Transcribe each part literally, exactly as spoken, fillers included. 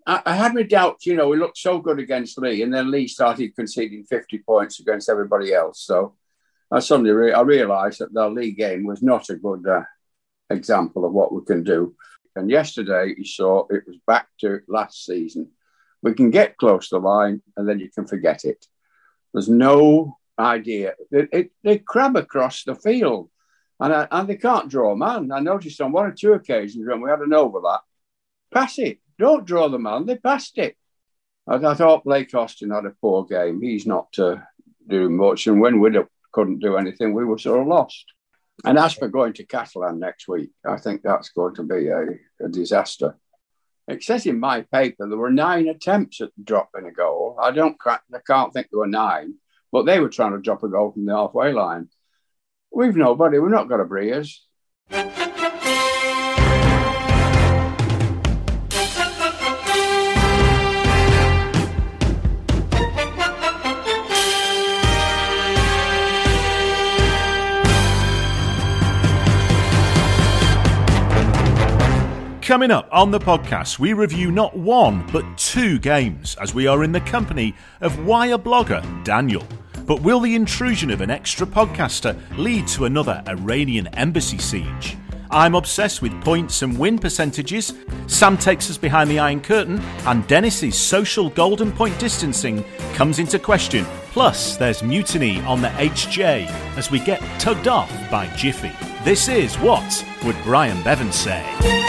I, I had my doubts. You know, we looked so good against Lee, and then Lee started conceding fifty points against everybody else. So I suddenly re- I realised that the Lee game was not a good uh, example of what we can do. And yesterday, you saw it was back to last season. We can get close to the line, and then you can forget it. There's no idea. It, it, they crab across the field, and, I, and they can't draw a man. I noticed on one or two occasions when we had an overlap, pass it. Don't draw the man. They passed it. I, I thought Blake Austin had a poor game. He's not uh, doing much. And when we couldn't do anything, we were sort of lost. And as for going to Catalan next week, I think that's going to be a, a disaster. It says in my paper there were nine attempts at dropping a goal. I don't, I can't think there were nine, but they were trying to drop a goal from the halfway line. We've nobody. We've not got a Breers. Coming up on the podcast, we review not one, but two games, as we are in the company of Wire blogger Daniel. But will the intrusion of an extra podcaster lead to another Iranian embassy siege? I'm obsessed with points and win percentages. Sam takes us behind the Iron Curtain, and Dennis's social golden point distancing comes into question. Plus, there's mutiny on the H J as we get tugged off by Jiffy. This is What Would Brian Bevan Say?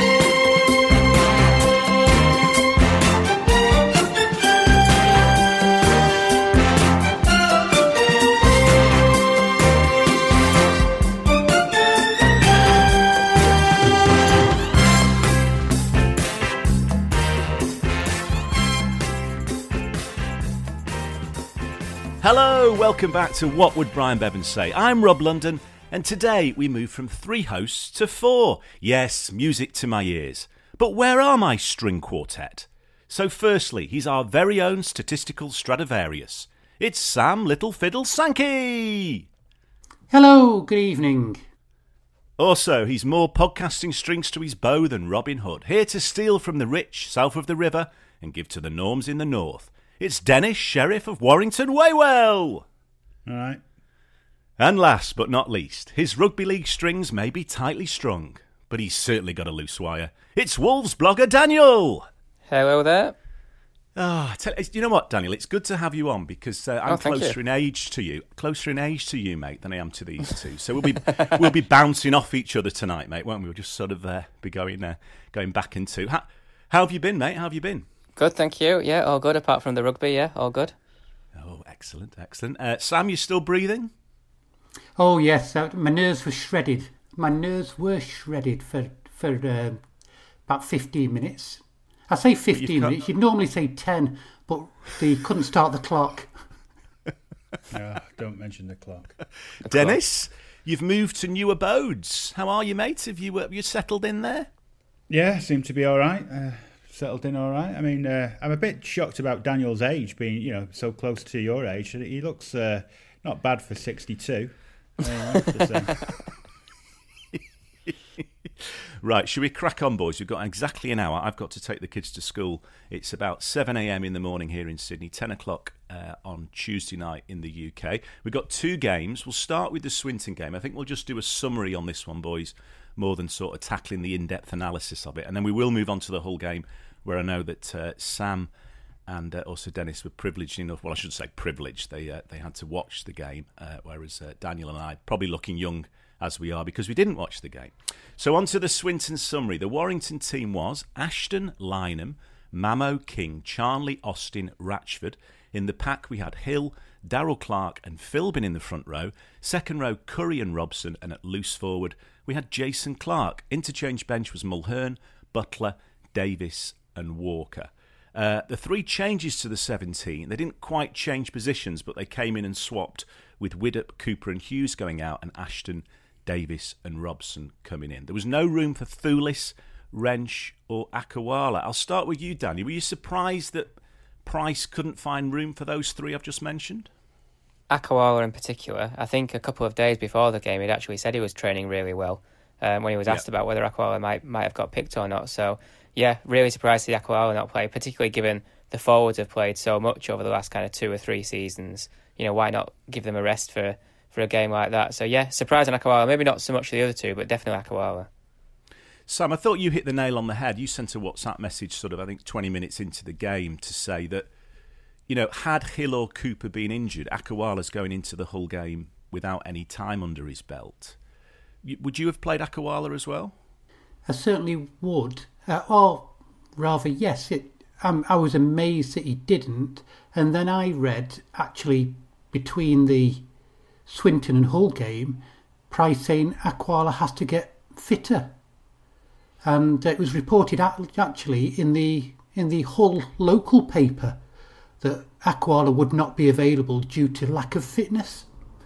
Hello, welcome back to What Would Brian Bevan Say? I'm Rob London, and today we move from three hosts to four. Yes, music to my ears. But where are my string quartet? So firstly, he's our very own statistical Stradivarius. It's Sam Little Fiddle Sankey! Hello, good evening. Also, he's more podcasting strings to his bow than Robin Hood, here to steal from the rich south of the river and give to the norms in the north. It's Dennis, Sheriff of Warrington Waywell. All right. And last but not least, his rugby league strings may be tightly strung, but he's certainly got a loose wire. It's Wolves blogger Daniel. Hello there. Ah, oh, you know what, Daniel? It's good to have you on because uh, I'm oh, closer you. in age to you, closer in age to you, mate, than I am to these two. So we'll be we'll be bouncing off each other tonight, mate, won't we? We'll just sort of uh, be going uh, going back into. How, how have you been, mate? How have you been? Good, thank you. Yeah, all good, apart from the rugby, yeah, all good. Oh, excellent, excellent. Uh, Sam, you still breathing? Oh, yes. Uh, my nerves were shredded. My nerves were shredded for, for uh, about fifteen minutes. I say fifteen minutes. You'd normally say ten, but they couldn't start the clock. No, don't mention the clock. The Dennis, clock. You've moved to new abodes. How are you, mate? Have you, uh, you settled in there? Yeah, seem to be all right. Uh, Settled in all right. I mean, uh, I'm a bit shocked about Daniel's age being, you know, so close to your age. He looks uh, not bad for sixty-two. Uh, Right, should we crack on, boys? We've got exactly an hour. I've got to take the kids to school. It's about seven a.m. in the morning here in Sydney, ten o'clock uh, on Tuesday night in the U K. We've got two games. We'll start with the Swinton game. I think we'll just do a summary on this one, boys, more than sort of tackling the in-depth analysis of it. And then we will move on to the Hull game, where I know that uh, Sam and uh, also Dennis were privileged enough, well, I should say privileged, they uh, they had to watch the game, uh, whereas uh, Daniel and I, probably looking young as we are, because we didn't watch the game. So on to the Swinton summary. The Warrington team was Ashton, Lynham, Mamo, King, Charnley, Austin, Ratchford. In the pack we had Hill, Darryl Clark and Philbin in the front row. Second row, Curry and Robson, and at loose forward we had Jason Clark. Interchange bench was Mulhern, Butler, Davis and Walker. Uh, the three changes to the seventeen, they didn't quite change positions, but they came in and swapped, with Widdop, Cooper and Hughes going out and Ashton, Davis and Robson coming in. There was no room for Thulis, Wrench or Akawala. I'll start with you, Danny. Were you surprised that Price couldn't find room for those three I've just mentioned? Akawala in particular. I think a couple of days before the game he'd actually said he was training really well um, when he was asked yeah. about whether Akawala might, might have got picked or not. So, yeah, really surprised to see Aquilala not play, particularly given the forwards have played so much over the last kind of two or three seasons. You know, why not give them a rest for, for a game like that? So yeah, surprising Aquilala. Maybe not so much the other two, but definitely Aquilala. Sam, I thought you hit the nail on the head. You sent a WhatsApp message sort of, I think, twenty minutes into the game to say that, you know, had Hill or Cooper been injured, Aquilala's going into the Hull game without any time under his belt. Would you have played Aquilala as well? I certainly would. Uh, or rather, yes. It, um, I was amazed that he didn't. And then I read, actually, between the Swinton and Hull game, Price saying Aquilala has to get fitter. And it was reported actually in the in the Hull local paper that Aquilala would not be available due to lack of fitness.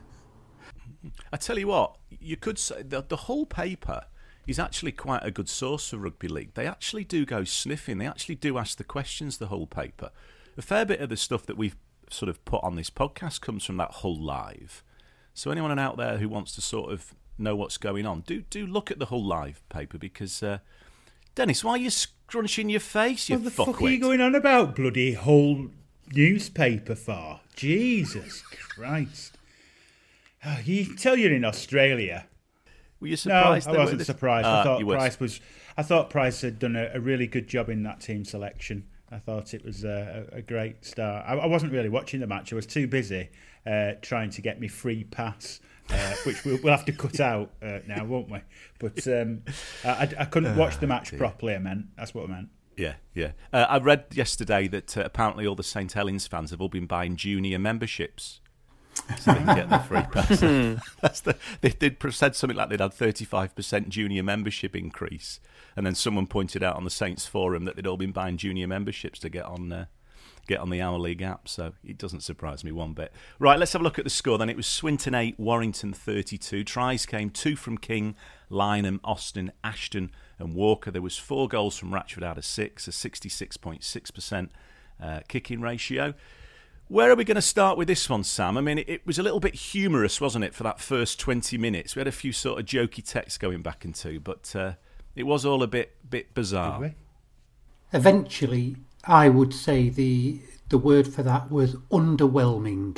I tell you what, you could say the, the Hull paper is actually quite a good source for rugby league. They actually do go sniffing. They actually do ask the questions, the Hull paper. A fair bit of the stuff that we've sort of put on this podcast comes from that Hull Live. So anyone out there who wants to sort of know what's going on, do do look at the Hull Live paper because, uh, Dennis, why are you scrunching your face, you What the fuckwit? fuck are you going on about, bloody Hull newspaper for? Jesus Christ. Oh, you tell you're in Australia. Were you surprised? No, they I were wasn't this- surprised. Ah, I thought you was. Price was. I thought Price had done a, a really good job in that team selection. I thought it was a, a great start. I, I wasn't really watching the match. I was too busy uh, trying to get me free pass, uh, which we'll, we'll have to cut out uh, now, won't we? But um, I, I couldn't watch the match properly. I meant that's what I meant. Yeah, yeah. Uh, I read yesterday that uh, apparently all the Saint Helens fans have all been buying junior memberships so they can get the free pass. That's the, they did said something like they'd had thirty-five percent junior membership increase, and then someone pointed out on the Saints forum that they'd all been buying junior memberships to get on uh, get on the Our League app. So it doesn't surprise me one bit. Right, let's have a look at the score then. It was Swinton eight, Warrington thirty-two. Tries came two from King, Lynham, Austin, Ashton and Walker. There was four goals from Ratchford out of six, a sixty-six point six percent uh, kicking ratio. Where are we going to start with this one, Sam? I mean, it, it was a little bit humorous, wasn't it, for that first twenty minutes? We had a few sort of jokey texts going back and two, but uh, it was all a bit bit bizarre. Eventually, I would say the the word for that was underwhelming.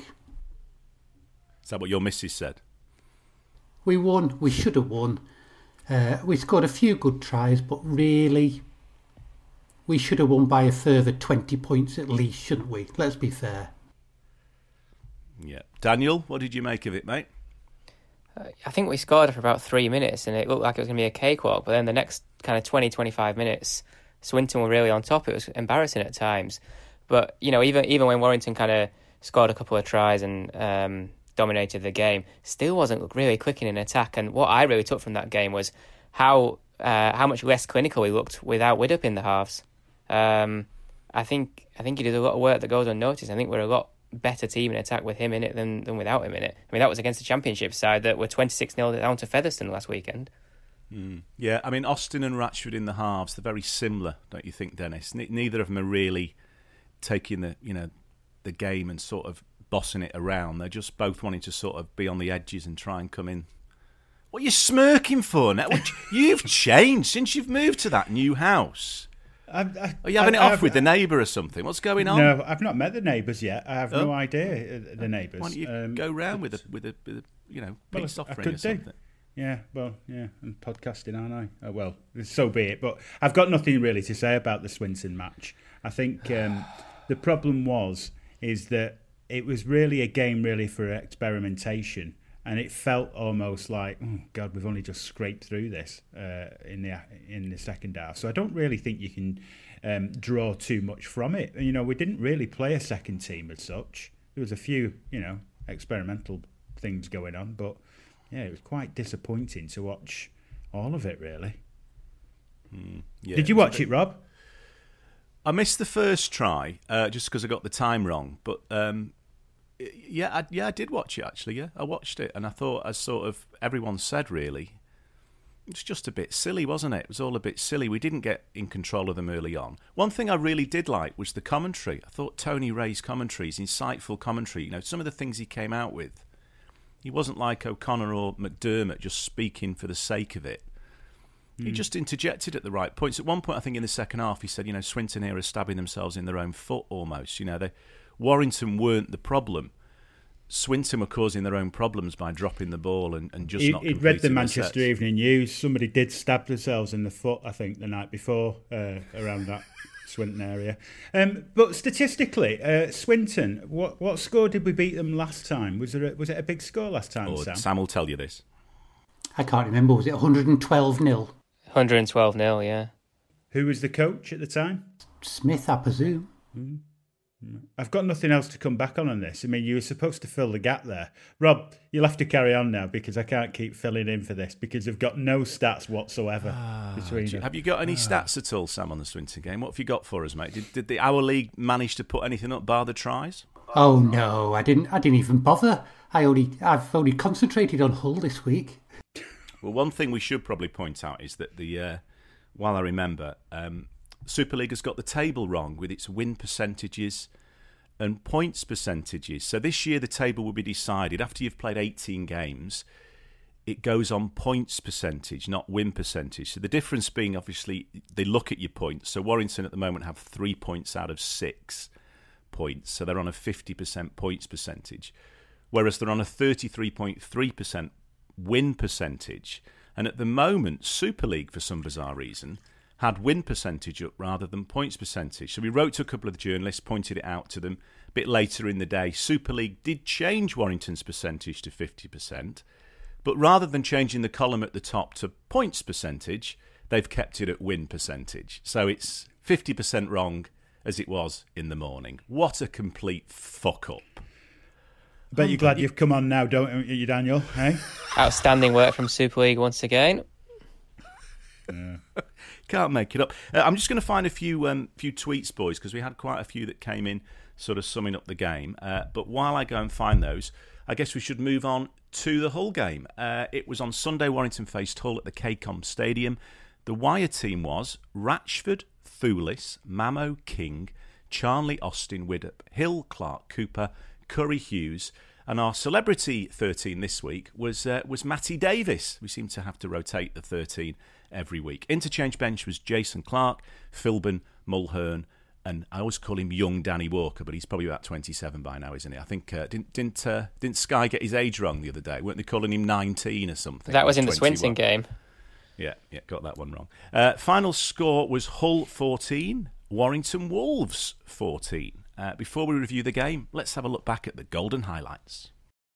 Is that what your missus said? We won. We should have won. Uh, we scored a few good tries, but really, we should have won by a further twenty points at least, shouldn't we? Let's be fair. Yeah. Daniel, what did you make of it, mate? Uh, I think we scored for about three minutes and it looked like it was going to be a cakewalk, but then the next kind of twenty, twenty-five minutes, Swinton were really on top. It was embarrassing at times. But, you know, even even when Warrington kind of scored a couple of tries and um, dominated the game, still wasn't really clicking in attack. And what I really took from that game was how uh, how much less clinical he looked without Widdop in the halves. Um, I think I think he did a lot of work that goes unnoticed. I think we're a lot better team in attack with him in it than, than without him in it. I mean, that was against the Championship side that were twenty-six nil down to Featherstone last weekend. Mm. Yeah, I mean, Austin and Ratchford in the halves, they're very similar, don't you think, Dennis? Ne- neither of them are really taking the, you know, the game and sort of bossing it around. They're just both wanting to sort of be on the edges and try and come in. What are you smirking for now? You've changed since you've moved to that new house. I, I, Are you having I, it off I've, with the neighbour or something? What's going on? No, I've not met the neighbours yet. I have Oh. no idea uh, the neighbours. Why don't you Um, go round with a, with a, with a, you know, well, peace I offering could or do. something? Yeah, well, yeah, I'm podcasting, aren't I? Uh, well, so be it. But I've got nothing really to say about the Swinton match. I think um, the problem was is that it was really a game really for experimentation, and it felt almost like, oh God, we've only just scraped through this uh, in the in the second half. So I don't really think you can um, draw too much from it. You know, we didn't really play a second team as such. There was a few, you know, experimental things going on, but yeah, it was quite disappointing to watch all of it, really. Mm, yeah, Did you it was a watch bit- it, Rob? I missed the first try uh, just because I got the time wrong. But um, yeah, I, yeah, I did watch it actually. Yeah, I watched it, and I thought, as sort of everyone said, really, it's just a bit silly, wasn't it? It was all a bit silly. We didn't get in control of them early on. One thing I really did like was the commentary. I thought Tony Ray's commentary is insightful commentary. You know, some of the things he came out with. He wasn't like O'Connor or McDermott just speaking for the sake of it. He just interjected at the right points. At one point, I think in the second half, he said, you know, Swinton here are stabbing themselves in their own foot almost. You know, they, Warrington weren't the problem. Swinton were causing their own problems by dropping the ball and, and just he, not He'd read the completing Manchester their Evening News. Somebody did stab themselves in the foot, I think, the night before uh, around that Swinton area. Um, but statistically, uh, Swinton, what what score did we beat them last time? Was, there a, was it a big score last time, Oh, Sam? Sam will tell you this. I can't remember. Was it one hundred twelve nil? one hundred twelve nil, yeah. Who was the coach at the time? Smith, I presume. Mm. I've got nothing else to come back on on this. I mean, you were supposed to fill the gap there. Rob, you'll have to carry on now because I can't keep filling in for this because they've got no stats whatsoever Ah, between do you- them. have you got any Ah. stats at all, Sam, on the Swinton game? What have you got for us, mate? Did, did the Our League manage to put anything up bar the tries? Oh no, I didn't. I didn't even bother. I only, I've only concentrated on Hull this week. Well, one thing we should probably point out is that the, uh, while I remember, um, Super League has got the table wrong with its win percentages and points percentages. So this year the table will be decided after you've played eighteen games. It goes on points percentage, not win percentage. So the difference being, obviously, they look at your points. So Warrington at the moment have three points out of six points. So they're on a fifty percent points percentage, whereas they're on a thirty-three point three percent win percentage. And at the moment, Super League, for some bizarre reason, had win percentage up rather than points percentage. So we wrote to a couple of the journalists, pointed it out to them. A bit later in the day, Super League did change Warrington's percentage to fifty percent, but rather than changing the column at the top to points percentage, they've kept it at win percentage. So it's fifty percent wrong as it was in the morning. What a complete fuck up. I bet you're glad you've come on now, don't you, Daniel? Hey? Outstanding work from Super League once again. Yeah. Can't make it up. Uh, I'm just going to find a few um, few tweets, boys, because we had quite a few that came in sort of summing up the game. Uh, but while I go and find those, I guess we should move on to the Hull game. Uh, it was on Sunday. Warrington faced Hull at the K COM Stadium. The Wire team was Ratchford, Thulis, Mamo, King, Charnley, Austin, Widdop, Hill, Clark, Cooper, Curry, Hughes, and our celebrity thirteen this week was uh, was Matty Davis. We seem to have to rotate the thirteen every week. Interchange bench was Jason Clark, Philbin, Mulhern, and I always call him young Danny Walker, but he's probably about twenty-seven by now, isn't he? I think uh, didn't didn't uh, didn't Sky get his age wrong the other day? Weren't they calling him nineteen or something? That was in the twenty-one. Swinton game. Yeah, yeah, got that one wrong. Uh, final score was Hull fourteen, Warrington Wolves fourteen. Uh, before we review the game, let's have a look back at the golden highlights.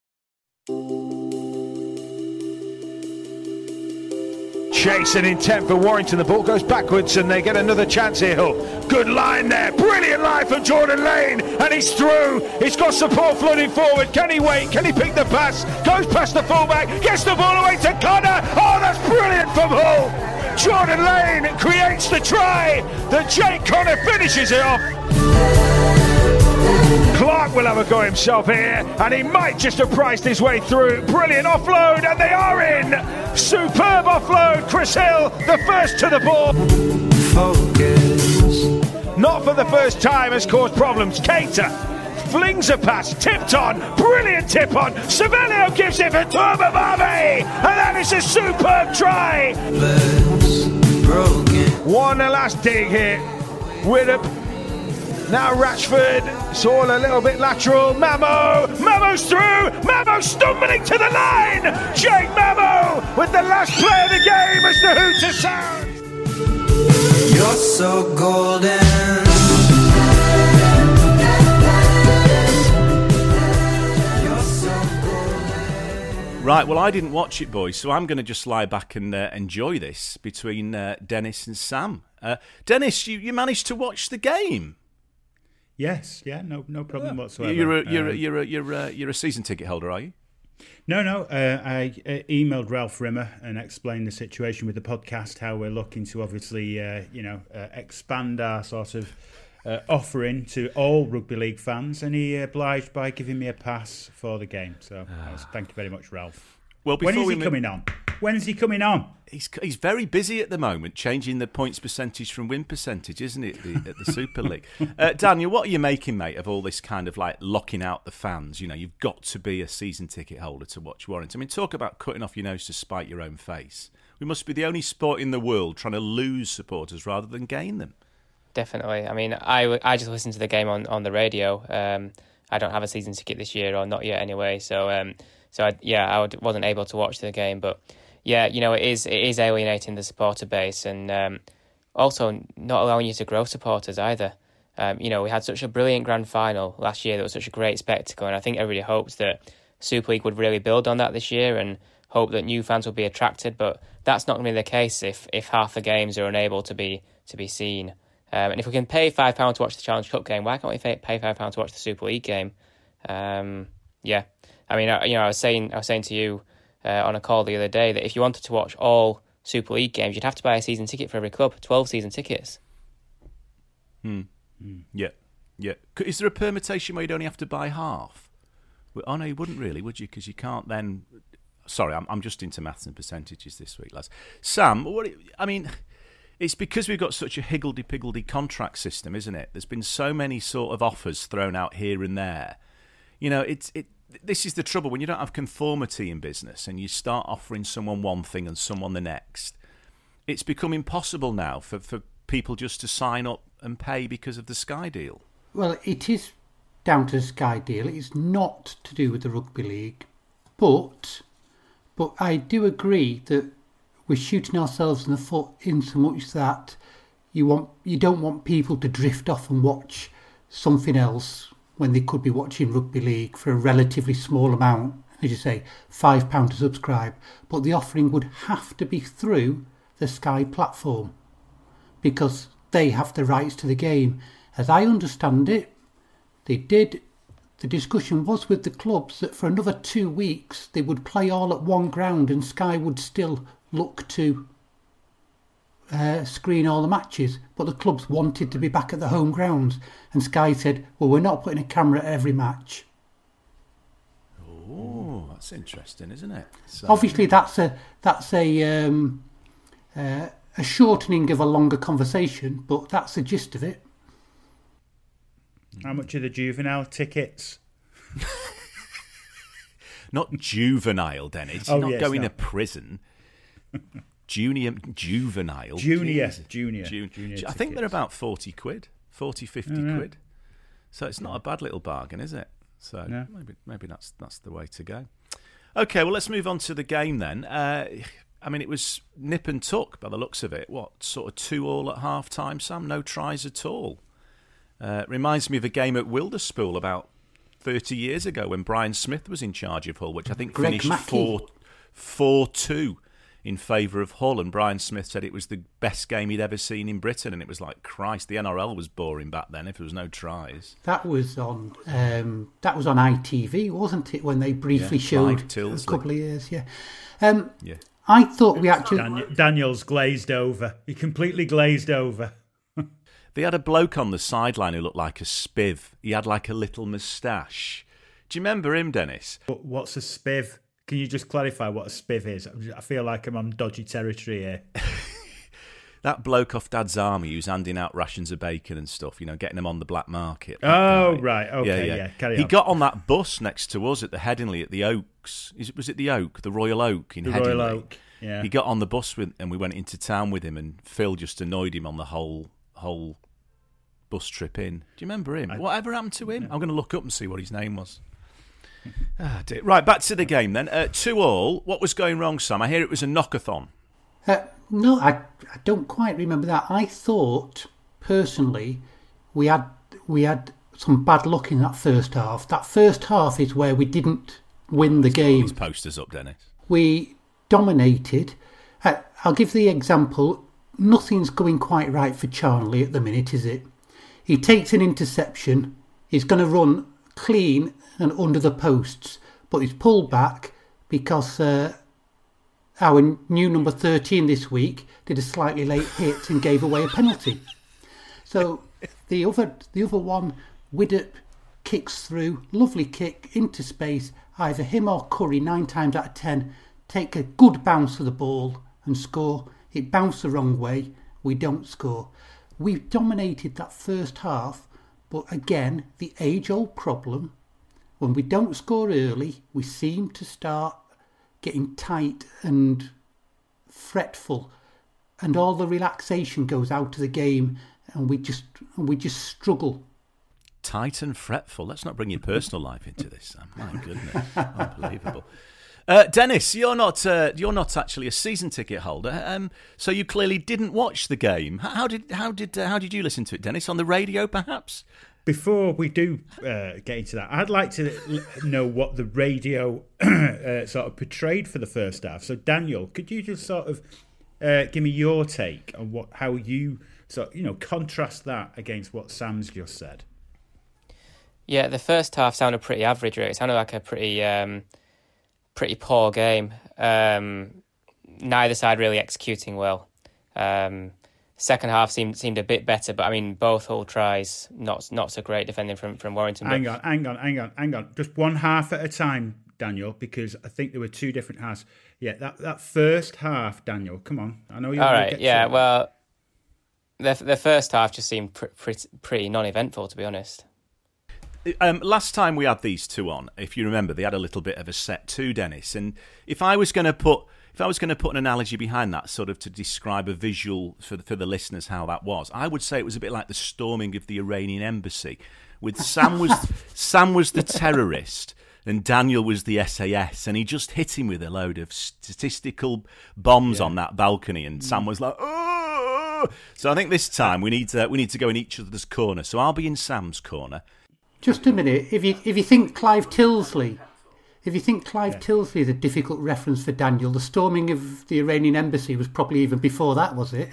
Chase and intent for Warrington. The ball goes backwards and they get another chance here, Hull. Good line there. Brilliant line from Jordan Lane. And he's through. He's got support flooding forward. Can he wait? Can he pick the pass? Goes past the fullback. Gets the ball away to Connor. Oh, that's brilliant from Hull. Jordan Lane creates the try. The Jake Connor finishes it off. Clark will have a go himself here, and he might just have priced his way through. Brilliant offload, and they are in. Superb offload. Chris Hill, the first to the ball. Focus. Not for the first time has caused problems. Cater flings a pass, tipped on. Brilliant tip on. Savelio gives it for Turbabami, and that is a superb try. One last dig here. Widdop. Now Ratchford, it's all a little bit lateral. Mamo, Mamo's through. Mamo stumbling to the line. Jake Mamo with the last play of the game as the hooter sounds. You're so golden. You're so golden. Right, well, I didn't watch it, boys, so I'm going to just lie back and uh, enjoy this between uh, Dennis and Sam. Uh, Dennis, you, you managed to watch the game. Yes, yeah, no, no problem whatsoever. You're a, you're a, Um, you're a, you're a, you're a season ticket holder, are you? No, no. Uh, I uh, emailed Ralph Rimmer and explained the situation with the podcast, how we're looking to obviously, uh, you know, uh, expand our sort of uh, offering to all rugby league fans, and he obliged by giving me a pass for the game. So, that was, thank you very much, Ralph. Well, before when is we he move- coming on? When is he coming on? He's he's very busy at the moment, changing the points percentage from win percentage, isn't it, the, at the Super League? Uh, Daniel, what are you making, mate, of all this kind of like locking out the fans? You know, you've got to be a season ticket holder to watch Warrington. I mean, talk about cutting off your nose to spite your own face. We must be the only sport in the world trying to lose supporters rather than gain them. Definitely. I mean, I, I just listened to the game on, on the radio. Um, I don't have a season ticket this year, or not yet anyway. So, um, so I, yeah, I wasn't able to watch the game. But yeah, you know, it is it is alienating the supporter base, and um, also not allowing you to grow supporters either. Um, you know, we had such a brilliant grand final last year that was such a great spectacle, and I think everybody hopes that Super League would really build on that this year and hope that new fans will be attracted. But that's not going to be the case if if half the games are unable to be to be seen. Um, and if we can pay five pounds to watch the Challenge Cup game, why can't we pay five pounds to watch the Super League game? Um, yeah, I mean, I, you know, I was saying, I was saying to you uh, on a call the other day that if you wanted to watch all Super League games, you'd have to buy a season ticket for every club, twelve season tickets. Hmm. Mm. Yeah, yeah. Is there a permutation where you'd only have to buy half? Well, oh no, you wouldn't really, would you? Because you can't then. Sorry, I'm I'm just into maths and percentages this week, lads. Sam, what? I mean. It's because we've got such a higgledy-piggledy contract system, isn't it? There's been so many sort of offers thrown out here and there. You know, it's it. This is the trouble when you don't have conformity in business and you start offering someone one thing and someone the next. It's become impossible now for, for people just to sign up and pay because of the Sky deal. Well, it is down to the Sky deal. It's not to do with the Rugby League. But, but I do agree that we're shooting ourselves in the foot in so much that you want you don't want people to drift off and watch something else when they could be watching Rugby League for a relatively small amount, as you say, five pounds to subscribe. But the offering would have to be through the Sky platform because they have the rights to the game. As I understand it, they did. The discussion was with the clubs that for another two weeks they would play all at one ground and Sky would still look to uh, screen all the matches, but the clubs wanted to be back at the home grounds, and Sky said, well, we're not putting a camera at every match. Oh, that's interesting, isn't it? So, obviously that's a that's a um, uh, a shortening of a longer conversation, but that's the gist of it. How much are the juvenile tickets? Not juvenile, Dennis. You're Oh, not yes, going no. to prison. Junior, juvenile. Junior, Jesus. junior, Jun- junior I think they're tickets. about forty quid, forty, fifty Oh, right. quid. So it's not a bad little bargain, is it? So No. maybe maybe that's that's the way to go. Okay, well, let's move on to the game then. Uh, I mean, it was nip and tuck by the looks of it. What, sort of two all at half time, Sam? No tries at all. Uh, reminds me of a game at Wilderspool about thirty years ago when Brian Smith was in charge of Hull, which I think Greg finished Mackey. four, four two in favour of Hull. And Brian Smith said it was the best game he'd ever seen in Britain. And it was like, Christ, the N R L was boring back then if there was no tries. That was on um, that was on I T V, wasn't it? When they briefly Yeah, showed Clive Tilsley. a couple of years, yeah. Um, Yeah. I thought we actually. Dan- Daniel's glazed over. He completely glazed over. They had a bloke on the sideline who looked like a spiv. He had like a little moustache. Do you remember him, Dennis? But what's a spiv? Can you just clarify what a spiv is? I feel like I'm on dodgy territory here. That bloke off Dad's Army who's handing out rations of bacon and stuff, you know, getting them on the black market. that Oh, guy. right. Okay, yeah. Carry he on. got on that bus next to us at the Headingley at the Oaks. Is it, was it the Oak? The Royal Oak in The Headingley. Royal Oak, yeah. He got on the bus with, and we went into town with him, and Phil just annoyed him on the whole whole bus trip in. Do you remember him? I- Whatever happened to him? I'm going to look up and see what his name was. Ah, dear. Right, back to the game then. Uh, two all. What was going wrong, Sam? I hear it was a knockathon. Uh, no, I, I don't quite remember that. I thought personally we had we had some bad luck in that first half. That first half is where we didn't win the game. These posters up, Dennis. We dominated. Uh, I'll give the example. Nothing's going quite right for Charnley at the minute, is it? He takes an interception. He's going to run clean and under the posts, but he's pulled back because uh, our new number thirteen this week did a slightly late hit and gave away a penalty. So the other the other one, Widdop kicks through, lovely kick into space. Either him or Curry, nine times out of ten, take a good bounce of the ball and score. It bounced the wrong way. We don't score. We dominated that first half, but again, the age-old problem, when we don't score early, we seem to start getting tight and fretful, and all the relaxation goes out of the game, and we just we just struggle. Tight and fretful. Let's not bring your personal life into this, Sam. My goodness, unbelievable. Uh, Dennis, you're not uh, you're not actually a season ticket holder, um, so you clearly didn't watch the game. How did how did uh, how did you listen to it, Dennis? On the radio, perhaps? Before we do uh, get into that, I'd like to l- know what the radio uh, sort of portrayed for the first half. So, Daniel, could you just sort of uh, give me your take on what how you sort you know contrast that against what Sam's just said? Yeah, the first half sounded pretty average. Really. It sounded like a pretty, um, pretty poor game. Um, neither side really executing well. Um, second half seemed seemed a bit better, but I mean, both Hull tries not not so great defending from from Warrington. Hang but... on, hang on, hang on, hang on. Just one half at a time, Daniel, because I think there were two different halves. Yeah, that that first half, Daniel. Come on, I know you. All right, yeah. Well, the the first half just seemed pr- pretty pretty non-eventful, to be honest. Um, last time we had these two on, if you remember, they had a little bit of a set too, Dennis. And if I was going to put, if I was going to put an analogy behind that, sort of to describe a visual for the, for the listeners how that was, I would say it was a bit like the storming of the Iranian embassy. With Sam was Sam was the terrorist, and Daniel was the S A S, and he just hit him with a load of statistical bombs yeah. on that balcony, and Sam was like, oh! So I think this time we need to we need to go in each other's corner. So I'll be in Sam's corner. Just a minute. If you if you think Clive Tilsley, if you think Clive yeah. Tilsley is a difficult reference for Daniel, the storming of the Iranian embassy was probably even before that, was it?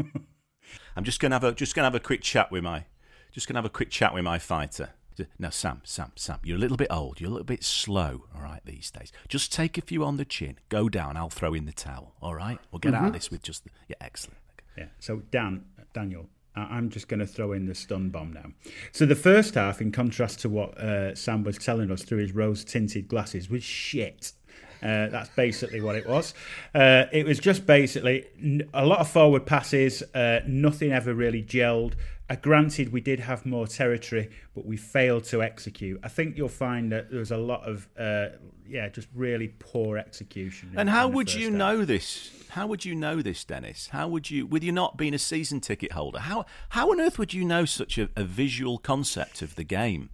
I'm just gonna have a just gonna have a quick chat with my just gonna have a quick chat with my fighter. Now, Sam, Sam, Sam, you're a little bit old. You're a little bit slow, all right, these days. Just take a few on the chin. Go down. I'll throw in the towel, all right? We'll get mm-hmm. out of this with just the, yeah, excellent. Yeah. So Dan, Daniel. I'm just going to throw in the stun bomb now. So the first half, in contrast to what uh, Sam was telling us through his rose-tinted glasses, was shit. Uh, that's basically what it was. Uh, it was just basically a lot of forward passes, uh, nothing ever really gelled. Uh, granted, we did have more territory, but we failed to execute. I think you'll find that there was a lot of, uh, yeah, just really poor execution. And in, how in would you half. know this? How would you know this, Dennis? How would you, with you not being a season ticket holder, how how on earth would you know such a, a visual concept of the game?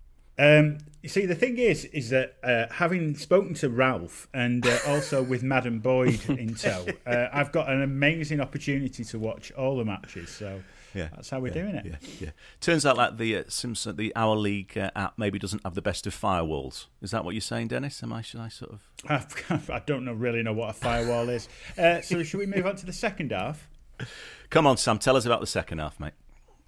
Um, you see, the thing is, is that uh, having spoken to Ralph and uh, also with Madam Boyd in tow, uh, I've got an amazing opportunity to watch all the matches. So yeah, that's how we're yeah, doing it. Yeah, yeah. Turns out like the uh, Simpson, the Our League uh, app maybe doesn't have the best of firewalls. Is that what you're saying, Dennis? Am I? Should I sort of? I've, I don't know, really know what a firewall is. Uh, so should we move on to the second half? Come on, Sam. Tell us about the second half, mate.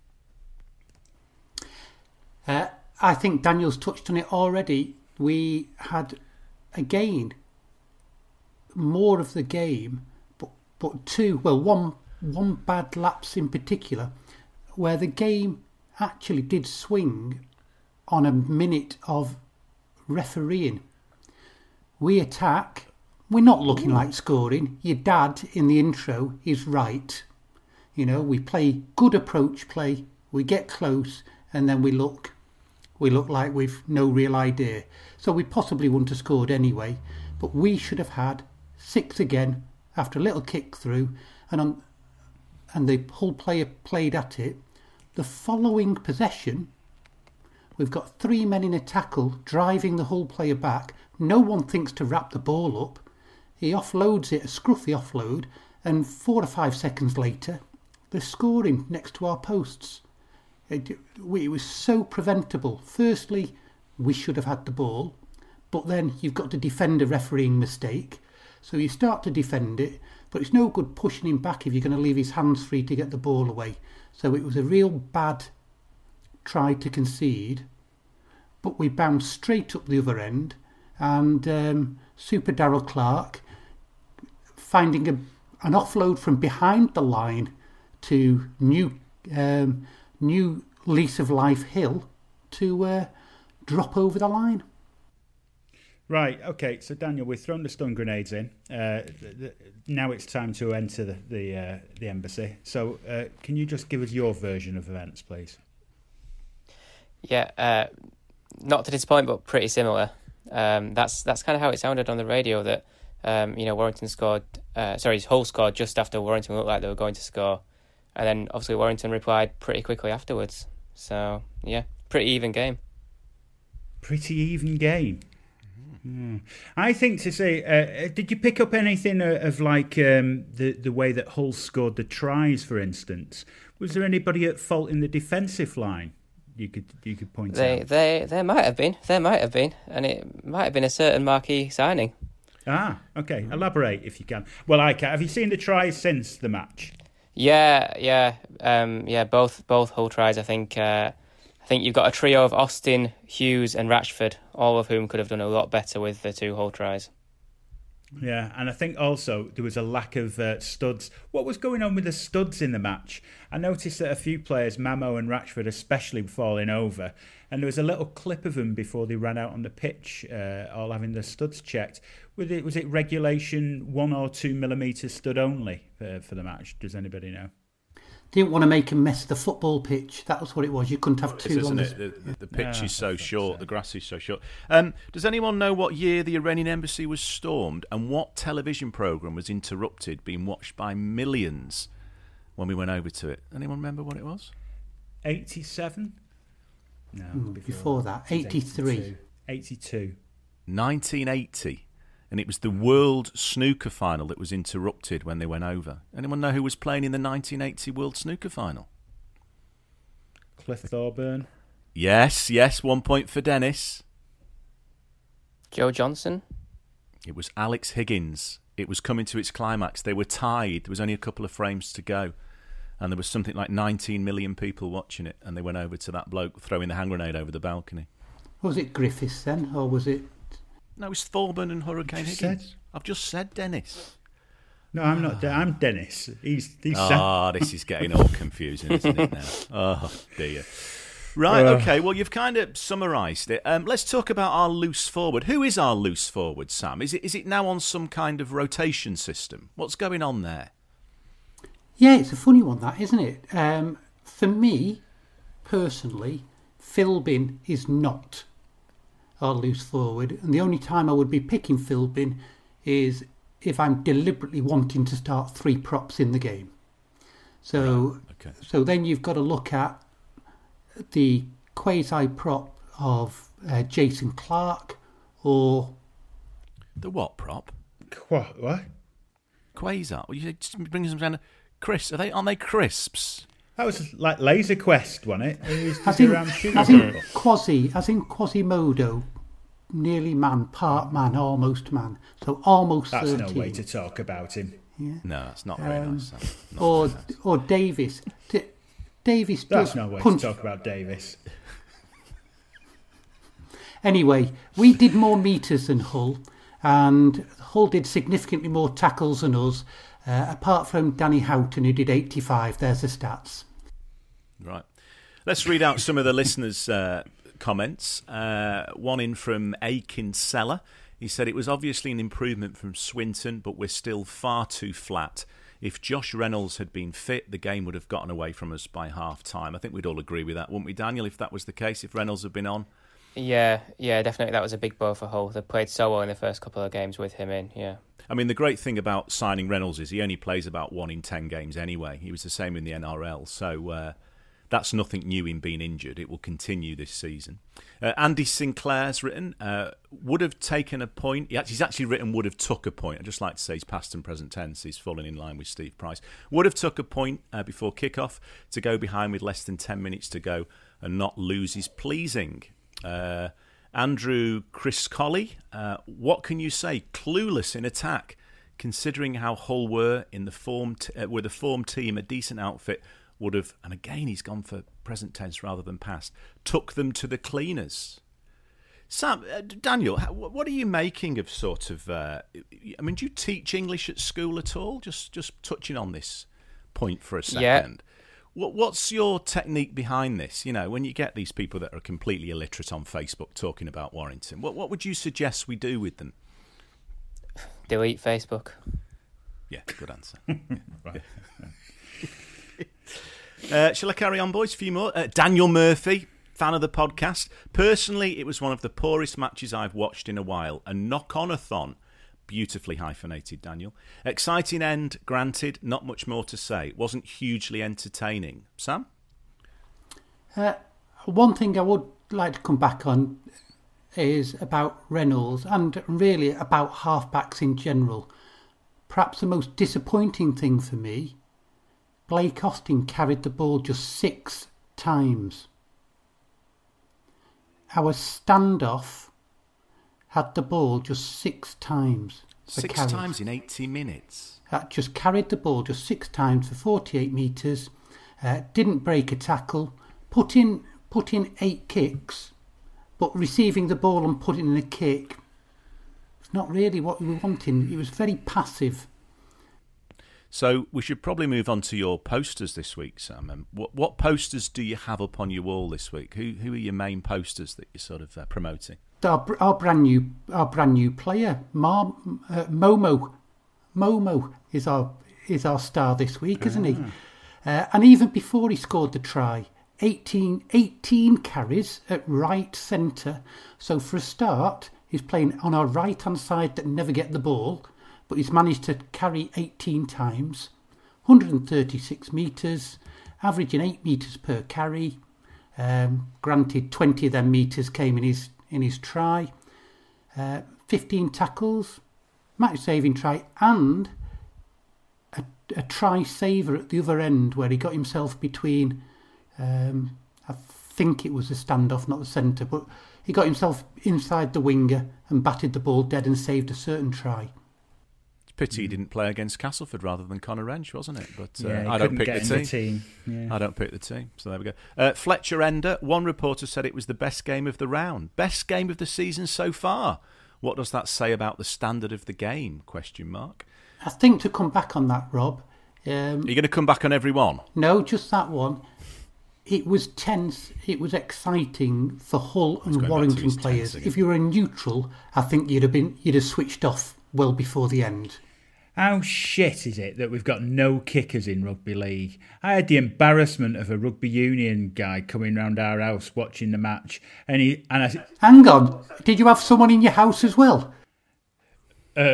Uh, I think Daniel's touched on it already. We had, again, more of the game, but but two, well, one one bad lapse in particular, where the game actually did swing on a minute of refereeing. We attack, we're not looking Ooh. like scoring. Your dad in the intro is right. You know, we play good approach play, we get close, and then we look... We look like we've no real idea. So we possibly wouldn't have scored anyway. But we should have had six again after a little kick through. And on, and the Hull player played at it. The following possession, we've got three men in a tackle driving the Hull player back. No one thinks to wrap the ball up. He offloads it, a scruffy offload. And four or five seconds later, they're scoring next to our posts. It, it was so preventable. Firstly, we should have had the ball, but then you've got to defend a refereeing mistake. So you start to defend it, but it's no good pushing him back if you're going to leave his hands free to get the ball away. So it was a real bad try to concede, but we bounced straight up the other end, and um, Super Darryl Clark finding a, an offload from behind the line to new... Um, new lease of life Hill to uh, drop over the line. Right, okay, so Daniel, we've thrown the stun grenades in. Uh, the, the, now it's time to enter the the, uh, the embassy. So uh, can you just give us your version of events, please? Yeah, uh, not to disappoint, but pretty similar. Um, that's that's kind of how it sounded on the radio, that Um, you know, Warrington scored. Uh, sorry, Hull scored just after Warrington looked like they were going to score, and then obviously Warrington replied pretty quickly afterwards. So yeah, pretty even game. Pretty even game. Mm. I think to say, uh, did you pick up anything of, of like um, the the way that Hull scored the tries, for instance? Was there anybody at fault in the defensive line? You could you could point they, out. They there might have been, there might have been, and it might have been a certain marquee signing. Ah, okay. Elaborate if you can. Well, I can. Have you seen the tries since the match? Yeah, yeah, um, yeah. Both both Hull tries. I think. Uh, I think you've got a trio of Austin, Hughes, and Ratchford, all of whom could have done a lot better with the two Hull tries. Yeah, and I think also there was a lack of uh, studs. What was going on with the studs in the match? I noticed that a few players, Mamo and Ratchford especially, were falling over, and there was a little clip of them before they ran out on the pitch, uh, all having their studs checked. Was it, was it regulation one or two millimetres stud only for, for the match? Does anybody know? Didn't want to make a mess of the football pitch. That was what it was. You couldn't have two isn't on it? The, the, the pitch Yeah, is so that's short, so. the grass is so short. Um, does anyone know what year the Iranian embassy was stormed and what television programme was interrupted, being watched by millions when we went over to it? Anyone remember what it was? eighty-seven? No, Mm, before that, eighty-three. eighty-two. nineteen eighty. And it was the World Snooker Final that was interrupted when they went over. Anyone know who was playing in the nineteen eighty World Snooker Final? Cliff Thorburn. Yes, yes, one point for Dennis. Joe Johnson. It was Alex Higgins. It was coming to its climax. They were tied. There was only a couple of frames to go. And there was something like nineteen million people watching it. And they went over to that bloke throwing the hand grenade over the balcony. Was it Griffiths then, or was it? No, it was Thorburn and Hurricane Just Higgins. said. I've just said Dennis. No, I'm not. De- I'm Dennis. He's. he's Ah, this is getting all confusing, isn't it now? Oh, dear. Right, Uh. okay, well, you've kind of summarised it. Um, let's talk about our loose forward. Who is our loose forward, Sam? Is it is it now on some kind of rotation system? What's going on there? Yeah, it's a funny one, that, isn't it? Um, for me, personally, Philbin is not our loose forward, and the only time I would be picking Philbin is if I'm deliberately wanting to start three props in the game. So, Right, okay. so then you've got to look at the quasi prop of uh, Jason Clark or The what prop? What? What? Quasar. Well, you just bring some kind of crisps. Are they? Aren't they crisps? That was like Laser Quest, wasn't it? He used to as go in, around shooting as in people. quasi, as in Quasimodo, nearly man, part man, almost man. So almost That's thirteen. no way to talk about him. No, that's not very Um, nice. Sam. Not Or very nice. or Davis. D- Davis That's does no way punch. to talk about Davis. Anyway, we did more metres than Hull, and Hull did significantly more tackles than us. Uh, apart from Danny Houghton, who did eighty-five. There's the stats. Right. Let's read out some of the listeners' uh, comments. Uh, one in from Aiken Seller. He said it was obviously an improvement from Swinton, but we're still far too flat. If Josh Reynolds had been fit, the game would have gotten away from us by half time. I think we'd all agree with that, wouldn't we, Daniel, if that was the case, if Reynolds had been on? Yeah, yeah, definitely. That was a big blow for Hull. They played so well in the first couple of games with him in. Yeah. I mean, the great thing about signing Reynolds is he only plays about one in ten games anyway. He was the same in the N R L, so uh, that's nothing new in being injured. It will continue this season. Uh, Andy Sinclair's written, uh, would have taken a point. He's actually written would have took a point. I'd just like to say he's past and present tense. He's fallen in line with Steve Price. Would have took a point uh, before kickoff to go behind with less than ten minutes to go and not lose is pleasing. Uh, Andrew Chris Colley, uh, what can you say? Clueless in attack, considering how Hull were in the form t- uh, were the form team, a decent outfit would have, and again he's gone for present tense rather than past, took them to the cleaners. Sam, uh, Daniel, how, what are you making of sort of? Uh, I mean, do you teach English at school at all? Just just touching on this point for a second. Yeah. What, what's your technique behind this? You know, when you get these people that are completely illiterate on Facebook talking about Warrington, what what would you suggest we do with them? Delete Facebook. Yeah, good answer. Right. uh, shall I carry on, boys? A few more. Uh, Daniel Murphy, fan of the podcast. Personally, it was one of the poorest matches I've watched in a while. A knock-on-a-thon. beautifully hyphenated, Daniel. Exciting end, granted, not much more to say. It wasn't hugely entertaining. Sam? Uh, one thing I would like to come back on is about Reynolds and really about halfbacks in general. Perhaps the most disappointing thing for me, Blake Austin carried the ball just six times. Our standoff had the ball just six times. Six carries. times in eighty minutes? Uh, just carried the ball just six times for forty-eight metres, uh, didn't break a tackle, put in, put in eight kicks, but receiving the ball and putting in a kick, it's not really what we were wanting. It was very passive. So we should probably move on to your posters this week, Sam. Um, what, what posters do you have up on your wall this week? Who who are your main posters that you're sort of uh, promoting? Our, our brand new our brand new player, Mar, uh, Momo. Momo is our is our star this week, isn't he? Uh, and even before he scored the try, eighteen, eighteen carries at right centre. So for a start, he's playing on our right-hand side that never get the ball, but he's managed to carry eighteen times, one hundred thirty-six metres, averaging eight metres per carry. Um, granted, twenty of them metres came in his in his try. Uh, fifteen tackles, match-saving try, and a, a try-saver at the other end where he got himself between, um, I think it was the standoff, not the centre, but he got himself inside the winger and batted the ball dead and saved a certain try. Pity he didn't play against Castleford rather than Conor Wrench, wasn't it? But uh, yeah, I don't pick the team. the team. Yeah. I don't pick the team. So there we go. Uh, Fletcher Ender. One reporter said it was the best game of the round, best game of the season so far. What does that say about the standard of the game? Question mark. I think to come back on that, Rob. Um, Are you going to come back on every one? No, just that one. It was tense. It was exciting for Hull and Warrington players. If you were a neutral, I think you'd have been you'd have switched off well before the end. How shit is it that we've got no kickers in rugby league? I had the embarrassment of a rugby union guy coming round our house watching the match, and he and I. Hang on, did you have someone in your house as well? Uh,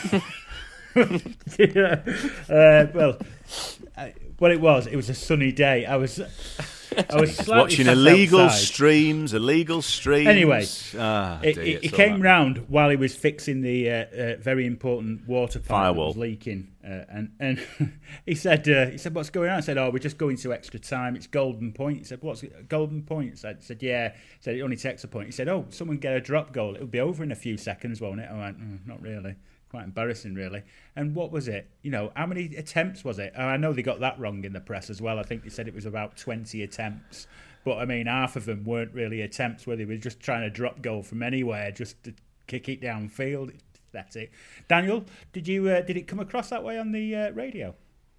yeah. uh, well, I, what it was, it was a sunny day. I was. I was watching illegal outside. streams, illegal streams. Anyway, ah, it, dear, it, he came right. round while he was fixing the uh, uh, very important water pipe Firewall. that was leaking, uh, and and he said, uh, he said, "What's going on?" I said, "Oh, we're just going to extra time. It's golden point." He said, "What's golden point?" I said, "Yeah." He said, "It only takes a point." He said, "Oh, someone get a drop goal. It'll be over in a few seconds, won't it?" I went, mm, "Not really." Quite embarrassing, really. And what was it? You know, how many attempts was it? I know they got that wrong in the press as well. I think they said it was about twenty attempts. But, I mean, half of them weren't really attempts where they were just trying to drop goal from anywhere, just to kick it downfield. That's it. Daniel, did you uh, did it come across that way on the uh, radio?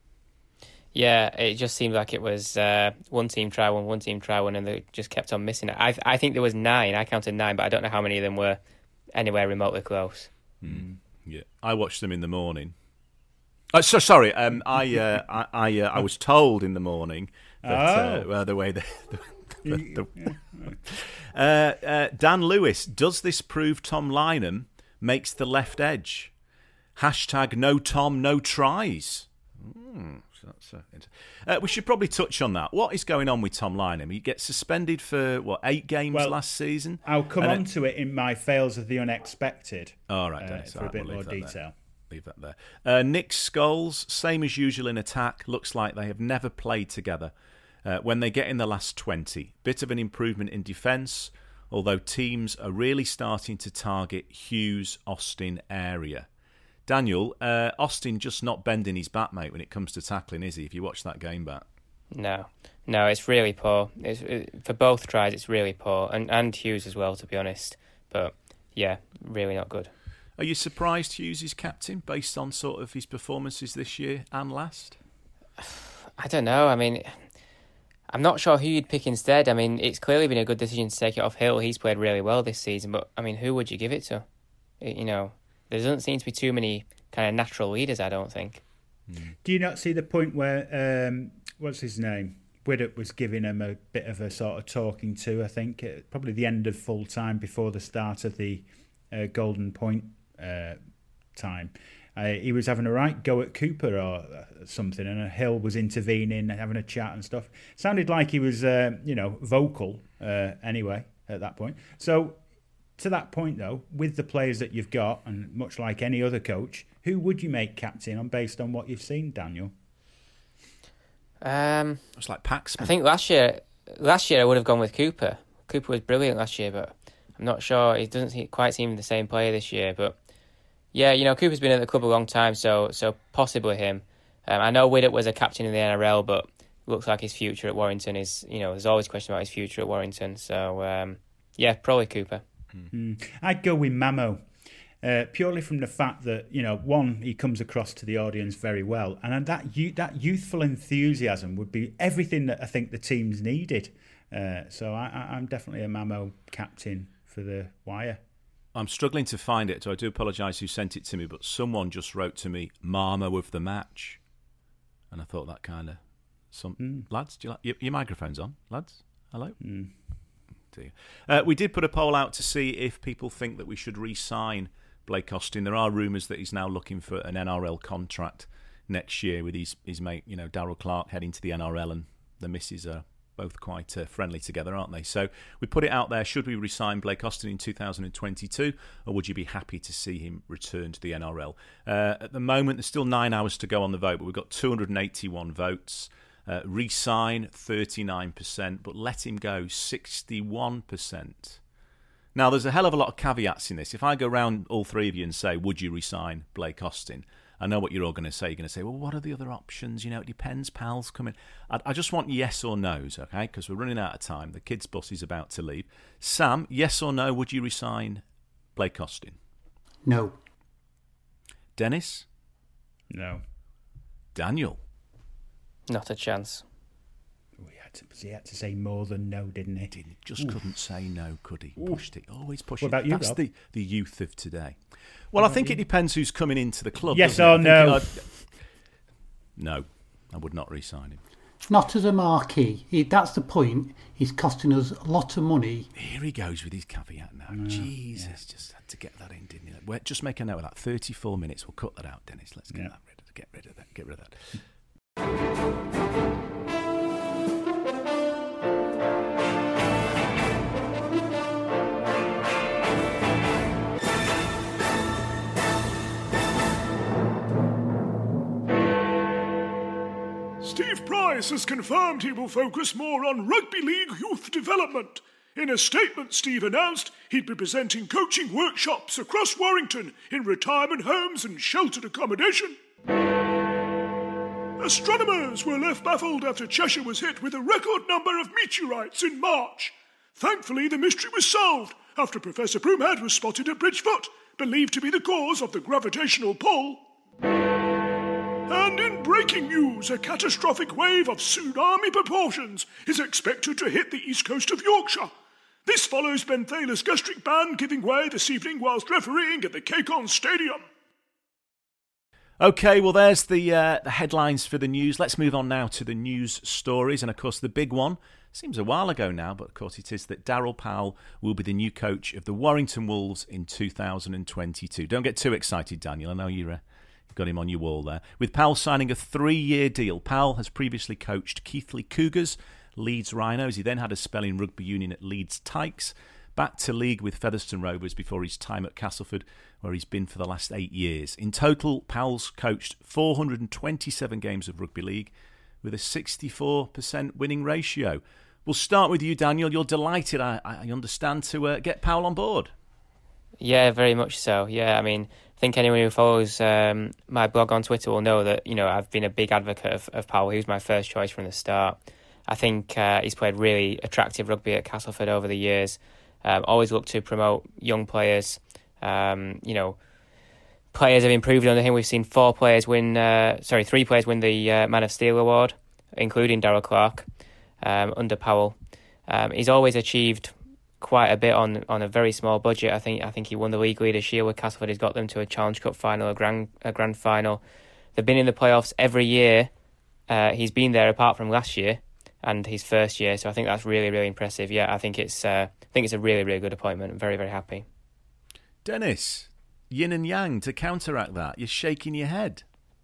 Yeah, it just seemed like it was uh, one team try one, one team try one, and they just kept on missing it. I I think there was nine. I counted nine, but I don't know how many of them were anywhere remotely close. Mm. Yeah, I watched them in the morning. Oh, so sorry, um, I uh, I I, uh, I was told in the morning that oh. uh, well, the way the, the, the, the uh, uh, Dan Lewis, does this prove Tom Lynham makes the left edge? Hashtag no Tom, no tries. Mm, so that's, uh, uh, we should probably touch on that. What is going on with Tom Lynham? He gets suspended for, what, eight games well, last season? I'll come and on it, to it in my fails of the unexpected. All right, uh, for a bit we'll more detail. There. Leave that there. Uh, Nick Scholes, same as usual in attack. Looks like they have never played together. Uh, when they get in the last twenty, bit of an improvement in defence, although teams are really starting to target Hughes-Austin area. Daniel, uh, Austin just not bending his bat, mate, when it comes to tackling, is he, if you watch that game back? No. No, it's really poor. It's, it, for both tries, it's really poor. And, and Hughes as well, to be honest. But, yeah, really not good. Are you surprised Hughes is captain, based on sort of his performances this year and last? I don't know. I mean, I'm not sure who you'd pick instead. I mean, it's clearly been a good decision to take it off Hill. He's played really well this season. But, I mean, who would you give it to? It, you know... There doesn't seem to be too many kind of natural leaders, I don't think. Do you not see the point where, um, what's his name? Widdop was giving him a bit of a sort of talking to, I think, at probably the end of full time before the start of the uh, Golden Point uh, time. Uh, he was having a right go at Cooper or something, and Hill was intervening, having a chat and stuff. Sounded like he was, uh, you know, vocal uh, anyway at that point. So, to that point though, with the players that you've got, and much like any other coach, who would you make captain on based on what you've seen, Daniel? Um, it's like Paxman. I think last year, last year I would have gone with Cooper. Cooper was brilliant last year, but I'm not sure. He doesn't quite seem the same player this year, but. Yeah, you know, Cooper's been at the club a long time, so so possibly him. Um, I know Widdop was a captain in the N R L, but looks like his future at Warrington is, you know, there's always question about his future at Warrington. So, um, yeah, probably Cooper. Mm. I'd go with Mamo, uh, purely from the fact that, you know, one, he comes across to the audience very well, and that that youthful enthusiasm would be everything that I think the team's needed. Uh, so I, I'm definitely a Mamo captain for the Wire. I'm struggling to find it, so I do apologise who sent it to me, but someone just wrote to me, Marmo of the match. And I thought that kind of... some mm. Lads, do you like... Your, your microphone's on, lads? Hello? Mm. Uh, we did put a poll out to see if people think that we should re-sign Blake Austin. There are rumours that he's now looking for an N R L contract next year with his, his mate, you know, Darryl Clark heading to the N R L, and the missus are both quite uh, friendly together, aren't they? So we put it out there, should we re-sign Blake Austin in two thousand twenty-two, or would you be happy to see him return to the N R L? Uh, at the moment, there's still nine hours to go on the vote, but we've got two hundred eighty-one votes. Uh, re-sign, thirty-nine percent, but let him go, sixty-one percent. Now, there's a hell of a lot of caveats in this. If I go round all three of you and say, would you re-sign Blake Austin? I know what you're all going to say. You're going to say, well, what are the other options? You know, it depends, pals coming. I, I just want yes or no's, okay? Because we're running out of time. The kids' bus is about to leave. Sam, yes or no, would you resign Blake Austin? No. Dennis? No. Daniel? Not a chance. Oh, he, had to, he had to say more than no, didn't he? Didn't, just Oof. couldn't say no, could he? Oof. Pushed it, always pushing. What about you, That's Rob? the, the youth of today. Well, I think you? it depends who's coming into the club. Yes or no? No, I would not re-sign him. Not as a marquee. He, that's the point. He's costing us a lot of money. Here he goes with his caveat now. Uh, Jesus, yeah. Just had to get that in, didn't he? Well, just make a note of that. thirty-four minutes. We'll cut that out, Dennis. Let's get yeah. that rid of. Get rid of that. Get rid of that. Steve Price has confirmed he will focus more on rugby league youth development. In a statement, Steve announced he'd be presenting coaching workshops across Warrington in retirement homes and sheltered accommodation. Astronomers were left baffled after Cheshire was hit with a record number of meteorites in March. Thankfully, the mystery was solved after Professor Broomhead was spotted at Bridgefoot, believed to be the cause of the gravitational pull. And in breaking news, a catastrophic wave of tsunami proportions is expected to hit the east coast of Yorkshire. This follows Ben Thaler's gastric ban giving way this evening whilst refereeing at the Cacon Stadium. OK, well, there's the uh, the headlines for the news. Let's move on now to the news stories. And, of course, the big one, seems a while ago now, but, of course, it is that Darryl Powell will be the new coach of the Warrington Wolves in two thousand twenty-two. Don't get too excited, Daniel. I know you're... Uh, got him on your wall there. With Powell signing a three-year deal. Powell has previously coached Keighley Cougars, Leeds Rhinos. He then had a spell in rugby union at Leeds Tykes. Back to league with Featherstone Rovers before his time at Castleford, where he's been for the last eight years. In total, Powell's coached four hundred twenty-seven games of rugby league with a sixty-four percent winning ratio. We'll start with you, Daniel. You're delighted, I, I understand, to uh, get Powell on board. Yeah, very much so. Yeah, I mean, I think anyone who follows um, my blog on Twitter will know that, you know, I've been a big advocate of, of Powell. He was my first choice from the start. I think uh, he's played really attractive rugby at Castleford over the years. Um, always looked to promote young players. Um, you know, players have improved under him. We've seen four players win, uh, sorry, three players win the uh, Man of Steel award, including Darryl Clark um, under Powell. Um, he's always achieved quite a bit on on a very small budget. I think I think he won the League Leaders Shield with Castleford. He's got them to a Challenge Cup final, a grand a grand final. They've been in the playoffs every year. Uh, he's been there apart from last year and his first year. So I think that's really really impressive. Yeah, I think it's uh, I think it's a really really good appointment. I'm very very happy. Dennis, yin and yang to counteract that? You're shaking your head.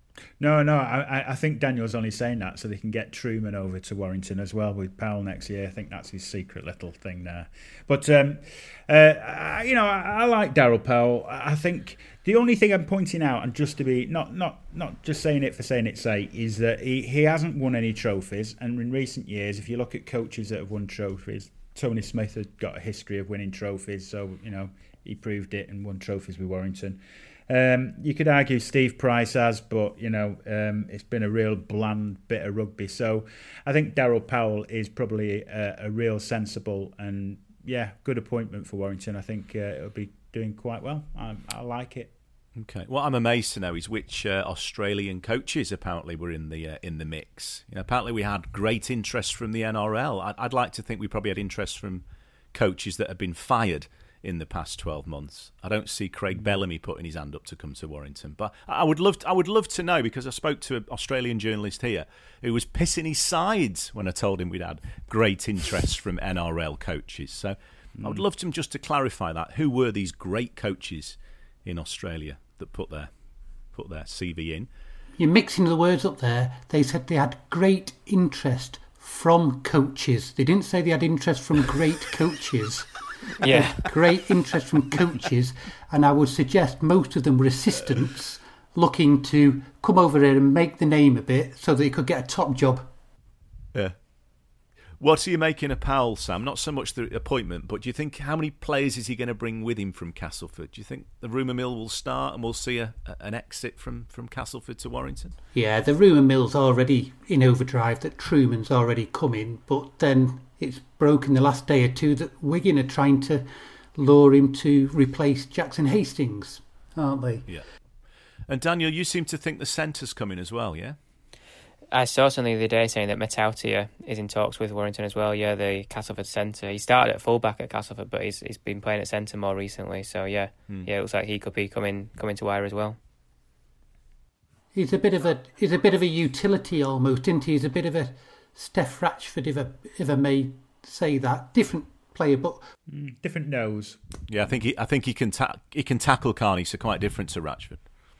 No, no, I, I think Daniel's only saying that so they can get Truman over to Warrington as well with Powell next year. I think that's his secret little thing there. But, um, uh, I, you know, I, I like Daryl Powell. I think the only thing I'm pointing out, and just to be, not not, not just saying it for saying its sake, is that he, he hasn't won any trophies. And in recent years, if you look at coaches that have won trophies, Tony Smith had got a history of winning trophies. So, you know, he proved it and won trophies with Warrington. Um, you could argue Steve Price has, but, you know, um, it's been a real bland bit of rugby. So I think Daryl Powell is probably a, a real sensible and, yeah, good appointment for Warrington. I think uh, it'll be doing quite well. I, I like it. Okay. What I'm amazed to know is which uh, Australian coaches apparently were in the uh, in the mix. You know, apparently we had great interest from the N R L. I'd, I'd like to think we probably had interest from coaches that have been fired in the past twelve months. I don't see Craig Bellamy putting his hand up to come to Warrington, but I would love to, I would love to know, because I spoke to an Australian journalist here who was pissing his sides when I told him we'd had great interest from N R L coaches. So mm. I would love to just to clarify that. Who were these great coaches in Australia that put their put their C V in? You're mixing the words up there. They said they had great interest from coaches. They didn't say they had interest from great coaches. Yeah. Great interest from coaches, and I would suggest most of them were assistants looking to come over here and make the name a bit so that he could get a top job. Yeah. What are you making of Powell, Sam? Not so much the appointment, but do you think, how many players is he going to bring with him from Castleford? Do you think the rumour mill will start and we'll see a, an exit from, from Castleford to Warrington? Yeah, the rumour mill's already in overdrive that Truman's already come in, but then it's broken the last day or two that Wigan are trying to lure him to replace Jackson Hastings, aren't they? Yeah. And Daniel, you seem to think the centre's coming as well, yeah? I saw something the other day saying that Matautia is in talks with Warrington as well. Yeah, the Castleford centre. He started at fullback at Castleford, but he's he's been playing at centre more recently. So yeah, hmm. yeah, it looks like he could be coming coming to Wire as well. He's a bit of a he's a bit of a utility almost, isn't he? He's a bit of a Steph Ratchford, if I, if I may say that. Different player, but mm, different nose. Yeah, I think he I think he can ta- he can tackle Carney, so quite different to Ratchford.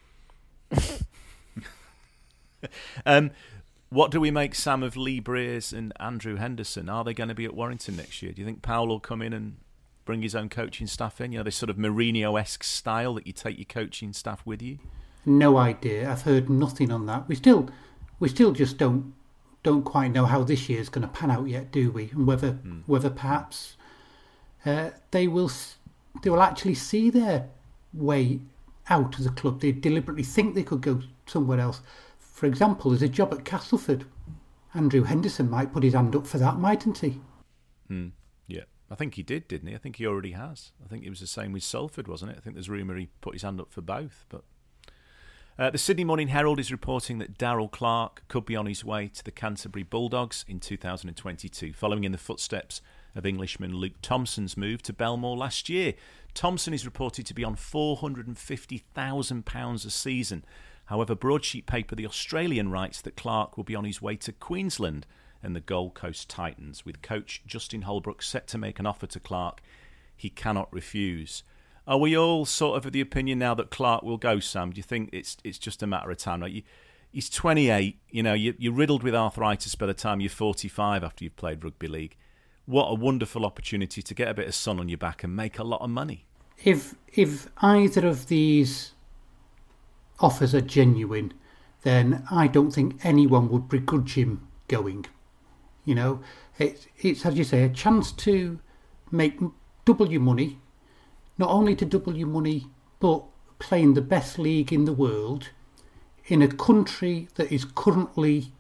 um. What do we make, Sam, of Lee Breers and Andrew Henderson? Are they going to be at Warrington next year? Do you think Powell will come in and bring his own coaching staff in? You know, this sort of Mourinho-esque style that you take your coaching staff with you? No idea. I've heard nothing on that. We still, we still just don't don't quite know how this year's going to pan out yet, do we? And whether mm. whether perhaps uh, they will they will actually see their way out of the club. They deliberately think they could go somewhere else. For example, there's a job at Castleford. Andrew Henderson might put his hand up for that, mightn't he? Hmm. Yeah, I think he did, didn't he? I think he already has. I think it was the same with Salford, wasn't it? I think there's rumour he put his hand up for both. But uh, the Sydney Morning Herald is reporting that Darryl Clarke could be on his way to the Canterbury Bulldogs in two thousand twenty-two, following in the footsteps of Englishman Luke Thompson's move to Belmore last year. Thompson is reported to be on four hundred fifty thousand pounds a season. However, broadsheet paper The Australian writes that Clarke will be on his way to Queensland and the Gold Coast Titans, with coach Justin Holbrook set to make an offer to Clarke he cannot refuse. Are we all sort of of the opinion now that Clarke will go, Sam? Do you think it's it's just a matter of time? Like you, he's twenty-eight, you know, you, you're riddled with arthritis by the time you're forty-five after you've played rugby league. What a wonderful opportunity to get a bit of sun on your back and make a lot of money. If if either of these offers are genuine, then I don't think anyone would begrudge him going. You know, it's, it's as you say, a chance to make double your money, not only to double your money, but play in the best league in the world, in a country that is currently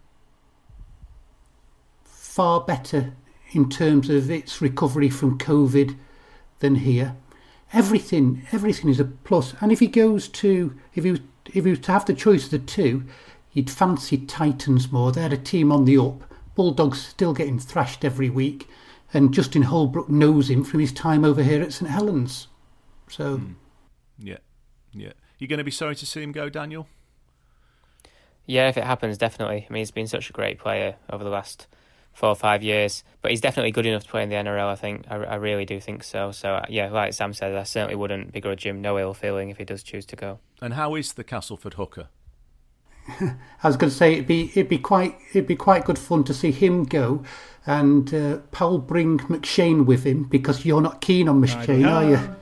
far better in terms of its recovery from COVID than here. Everything, everything is a plus. And if he goes to, if he was If he was to have the choice of the two, you'd fancy Titans more. They're a team on the up. Bulldogs still getting thrashed every week. And Justin Holbrook knows him from his time over here at St Helens. So, mm. Yeah, yeah. You're going to be sorry to see him go, Daniel? Yeah, if it happens, definitely. I mean, he's been such a great player over the last four or five years. But he's definitely good enough to play in the N R L, I think. I, I really do think so. So, uh, yeah, like Sam said, I certainly wouldn't begrudge him. No ill feeling if he does choose to go. And how is the Castleford hooker? I was going to say it'd be it'd be quite it'd be quite good fun to see him go, and uh, Powell bring McShane with him, because you're not keen on McShane, are you?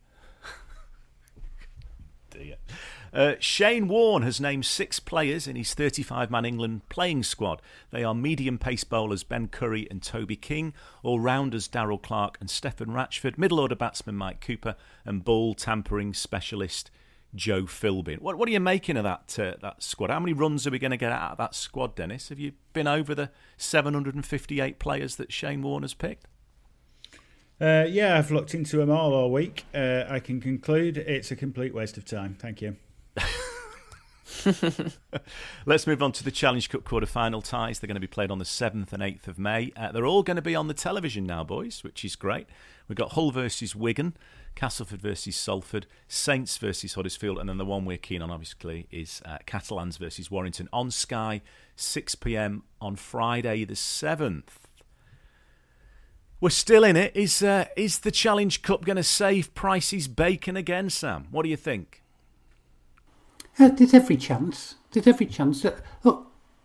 Uh, Shane Warne has named six players in his thirty-five man England playing squad. They are medium pace bowlers Ben Curry and Toby King, all-rounders Darryl Clark and Stephen Ratchford, middle-order batsman Mike Cooper, and ball tampering specialist Joe Philbin. What, what are you making of that uh, that squad? How many runs are we going to get out of that squad, Dennis? Have you been over the seven hundred fifty-eight players that Shane Warne has picked? Uh, yeah, I've looked into them all all week. Uh, I can conclude it's a complete waste of time. Thank you. Let's move on to the Challenge Cup quarter-final ties. They're going to be played on the seventh and eighth of May. Uh, they're all going to be on the television now, boys, which is great. We've got Hull versus Wigan, Castleford versus Salford, Saints versus Huddersfield, and then the one we're keen on, obviously, is uh, Catalans versus Warrington on Sky, six p.m. on Friday the seventh. We're still in it. Is, uh, is the Challenge Cup going to save Price's bacon again, Sam? What do you think? Uh, there's every chance. There's every chance. That, look,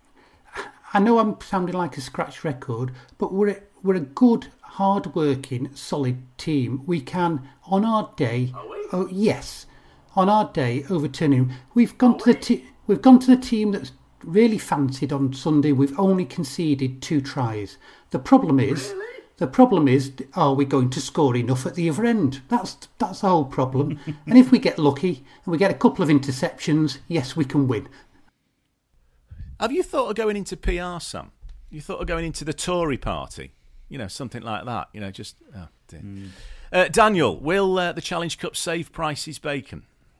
I know I'm sounding like a scratch record, but we're a, we're a good, hard-working, solid team. We can, on our day, oh yes, on our day, overturning. We've gone to the te- we've gone to the team that's really fancied on Sunday. We've only conceded two tries. The problem is. Really? The problem is, are we going to score enough at the other end? That's that's the whole problem. And if we get lucky and we get a couple of interceptions, yes, we can win. Have you thought of going into P R, Sam? You thought of going into the Tory party? You know, something like that. You know, just... Oh, dear. Mm. Uh, Daniel, will uh, the Challenge Cup save Price's bacon?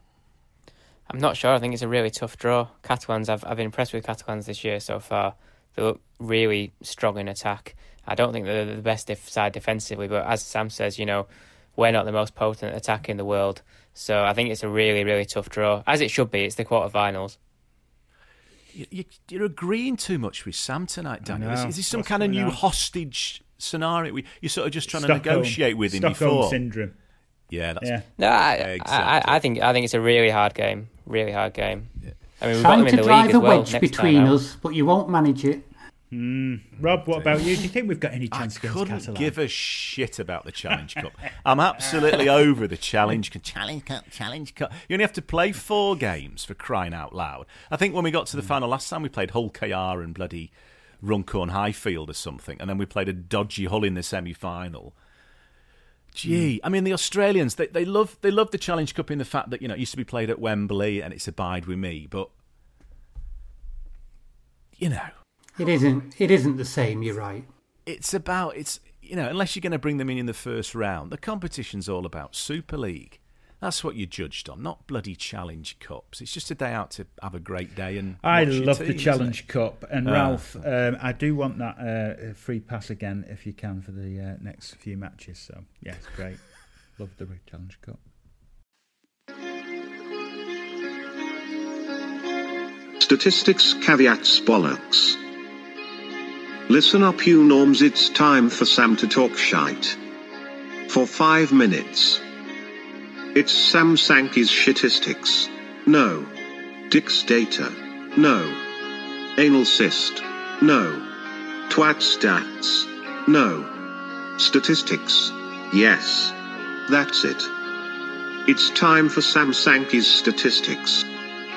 I'm not sure. I think it's a really tough draw. Catalans, I've, I've been impressed with Catalans this year so far. They look really strong in attack. I don't think they're the best side defensively, but as Sam says, you know, we're not the most potent attack in the world. So I think it's a really, really tough draw, as it should be. It's the quarterfinals. You, you, you're agreeing too much with Sam tonight, Daniel. Is, is this some What's kind of new on? hostage scenario? You're sort of just trying Stockholm. to negotiate with him Stockholm before. syndrome. Yeah, that's Yeah. No, I, exactly. I, I think I think it's a really hard game. Really hard game. Yeah. I mean, we've got Trying them in to the drive league a as well. wedge next between time out. us, but you won't manage it. Mm. Rob, what about you? Do you think we've got any I chance against couldn't Catalan? give a shit about the Challenge Cup. I'm absolutely over the Challenge Cup. Challenge Cup, Challenge Cup. You only have to play four games, for crying out loud. I think when we got to the mm. final last time, we played Hull K R and bloody Runcorn Highfield or something, and then we played a dodgy Hull in the semi-final. Gee, I mean, the Australians, they, they love they love the Challenge Cup in the fact that, you know, it used to be played at Wembley and it's a bide with me, but, you know... It isn't. It isn't the same. You're right. It's about it's you know unless you're going to bring them in in the first round, the competition's all about Super League. That's what you're judged on, not bloody Challenge Cups. It's just a day out to have a great day and. I watch your love team, the Challenge Cup, and Oh. Ralph, um, I do want that uh, free pass again if you can for the uh, next few matches. So yeah, it's great. Love the Challenge Cup. Statistics, caveats, bollocks. Listen up, you norms, it's time for Sam to talk shite. For five minutes. It's Sam Sankey's shitistics. No. Dick's data. No. Anal cyst. No. Twat stats. No. Statistics. Yes. That's it. It's time for Sam Sankey's statistics.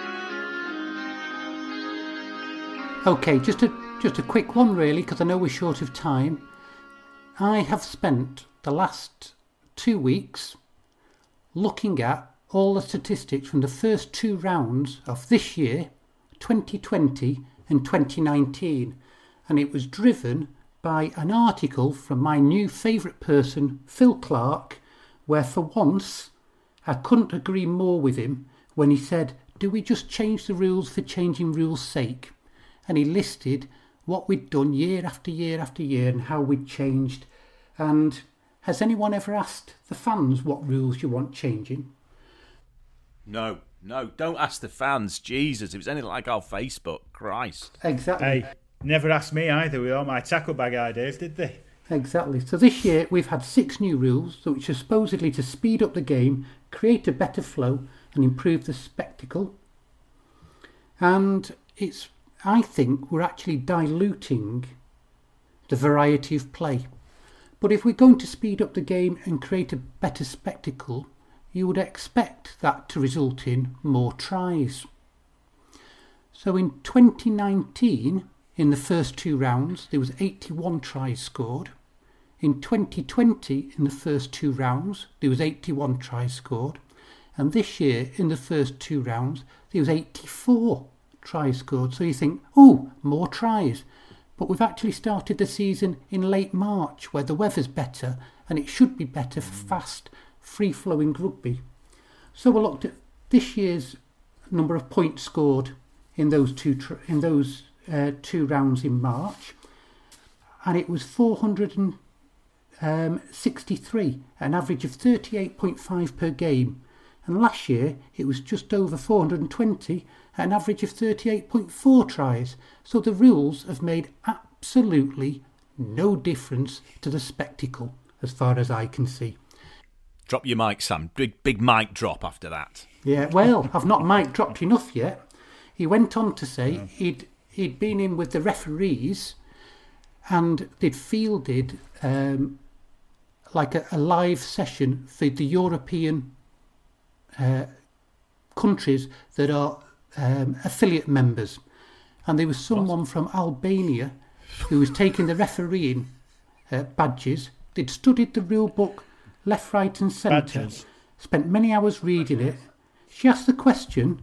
Okay, just a just a quick one really, because I know we're short of time. I have spent the last two weeks looking at all the statistics from the first two rounds of this year, twenty twenty and twenty nineteen, and it was driven by an article from my new favourite person, Phil Clark, where for once I couldn't agree more with him when he said, do we just change the rules for changing rules' sake? And he listed what we'd done year after year after year and how we'd changed. And has anyone ever asked the fans what rules you want changing? No, no, don't ask the fans. Jesus, if it's anything like our Facebook, Christ. Exactly. Hey, Never asked me either with all my tackle bag ideas, did they? Exactly. So this year we've had six new rules, which are supposedly to speed up the game, create a better flow and improve the spectacle. And it's, I think, we're actually diluting the variety of play. But if we're going to speed up the game and create a better spectacle, you would expect that to result in more tries. So in twenty nineteen, in the first two rounds, there was eighty-one tries scored. In twenty twenty, in the first two rounds, there was eighty-one tries scored. And this year, in the first two rounds, there was eighty-four tries scored. So you think, oh, more tries. But we've actually started the season in late March, where the weather's better, and it should be better for fast, free-flowing rugby. So we looked at this year's number of points scored in those two tr- in those uh, two rounds in March, and it was four hundred sixty-three, an average of thirty-eight point five per game. And last year it was just over four hundred twenty, an average of thirty-eight point four tries. So the rules have made absolutely no difference to the spectacle, as far as I can see. Drop your mic, Sam. Big, big mic drop after that. Yeah, well, I've not mic dropped enough yet. He went on to say yeah. he'd he'd been in with the referees and they'd fielded um, like a, a live session for the European uh, countries that are um, affiliate members. And there was someone what? from Albania who was taking the refereeing uh, badges. They'd studied the rule book left, right and centre, badges. Spent many hours reading it. She asked the question,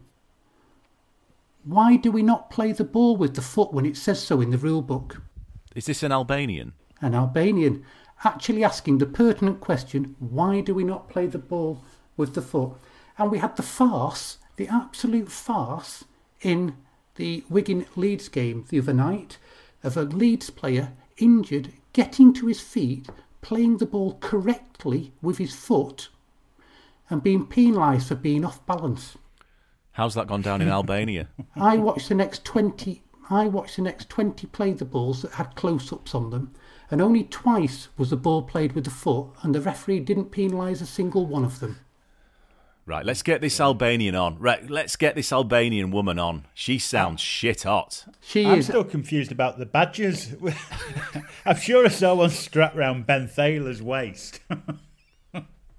why do we not play the ball with the foot when it says so in the rule book? Is this an Albanian? An Albanian. Actually asking the pertinent question, why do we not play the ball with the foot? And we had the farce, the absolute farce, in the Wigan-Leeds game the other night, of a Leeds player injured, getting to his feet, playing the ball correctly with his foot, and being penalised for being off balance. How's that gone down in Albania? I watched the next twenty. I watched the next twenty play the balls that had close-ups on them, and only twice was the ball played with the foot, and the referee didn't penalise a single one of them. Right, let's get this Albanian on. Right, let's get this Albanian woman on. She sounds shit hot. She I'm is. still confused about the badges. I'm sure I saw one strapped round Ben Thaler's waist. uh,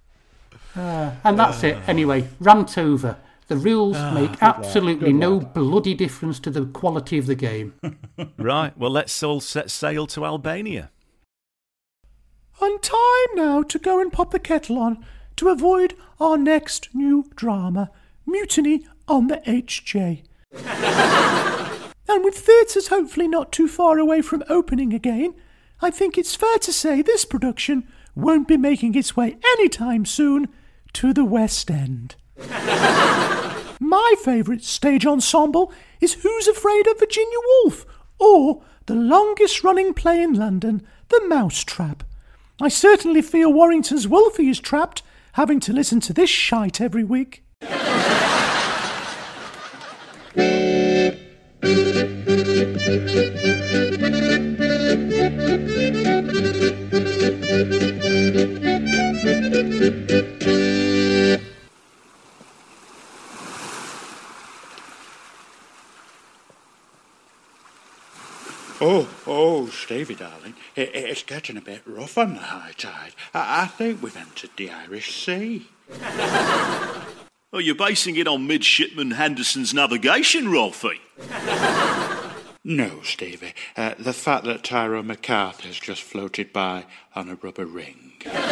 and that's uh, it. Anyway, rant over. The rules uh, make absolutely no bloody difference to the quality of the game. Right, well, let's all set sail to Albania. And time now to go and pop the kettle on to avoid our next new drama, Mutiny on the H J. And with theatres hopefully not too far away from opening again, I think it's fair to say this production won't be making its way anytime soon to the West End. My favourite stage ensemble is Who's Afraid of Virginia Woolf, or the longest running play in London, The Mousetrap. I certainly feel Warrington's Wolfie is trapped, having to listen to this shite every week. Oh, oh, Stevie, darling, it, it's getting a bit rough on the high tide. I, I think we've entered the Irish Sea. Oh, you're basing it on Midshipman Henderson's navigation, Rolfie? No, Stevie. Uh, the fact that Tyrone MacArthur's just floated by on a rubber ring.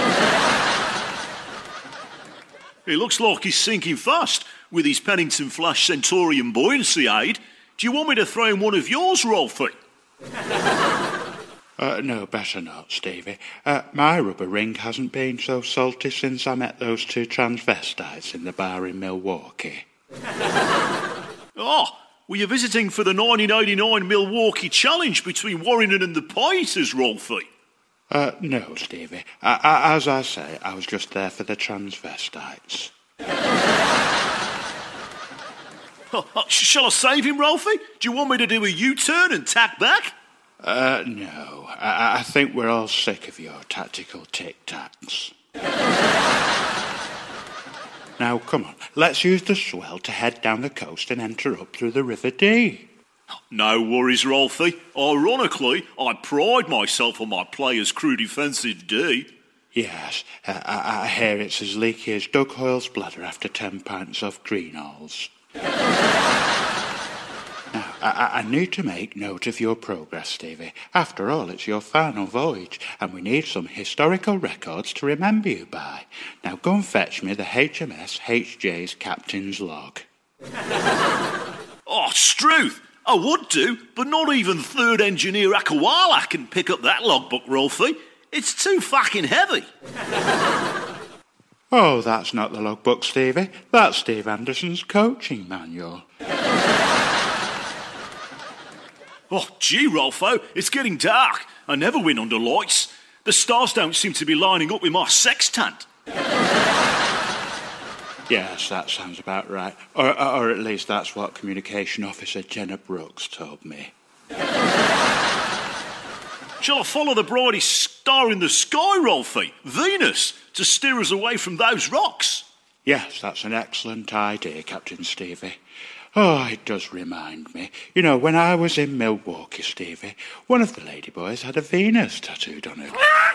It looks like he's sinking fast with his Pennington Flash Centaurian buoyancy aid. Do you want me to throw in one of yours, Rolfie? Uh, no, better not, Stevie. Uh, my rubber ring hasn't been so salty since I met those two transvestites in the bar in Milwaukee. Oh, were you visiting for the nineteen eighty-nine Milwaukee Challenge between Warrington and the Pieters, Rolfie? Uh, no, Stevie. I, I, as I say, I was just there for the transvestites. Shall I save him, Rolfie? Do you want me to do a U-turn and tack back? Uh, no. I, I think we're all sick of your tactical tic-tacs. Now, come on. Let's use the swell to head down the coast and enter up through the River Dee. No worries, Rolfie. Ironically, I pride myself on my players' crew defensive D. Yes, uh, I, I hear it's as leaky as Doug Hoyle's bladder after ten pints of greenhalls. Now, I, I need to make note of your progress, Stevie. After all, it's your final voyage, and we need some historical records to remember you by. Now, go and fetch me the H M S H J's captain's log. Oh, Struth! I would do, but not even third engineer Akawala can pick up that logbook, Rolfie. It's too fucking heavy. Oh, that's not the logbook, Stevie. That's Steve Anderson's coaching manual. Oh, gee, Rolfo, it's getting dark. I never win under lights. The stars don't seem to be lining up with my sextant. Yes, that sounds about right. Or, or at least that's what Communication Officer Jenna Brooks told me. Shall I follow the brightest star in the sky, Rolfie, Venus, to steer us away from those rocks? Yes, that's an excellent idea, Captain Stevie. Oh, it does remind me. You know, when I was in Milwaukee, Stevie, one of the ladyboys had a Venus tattooed on her.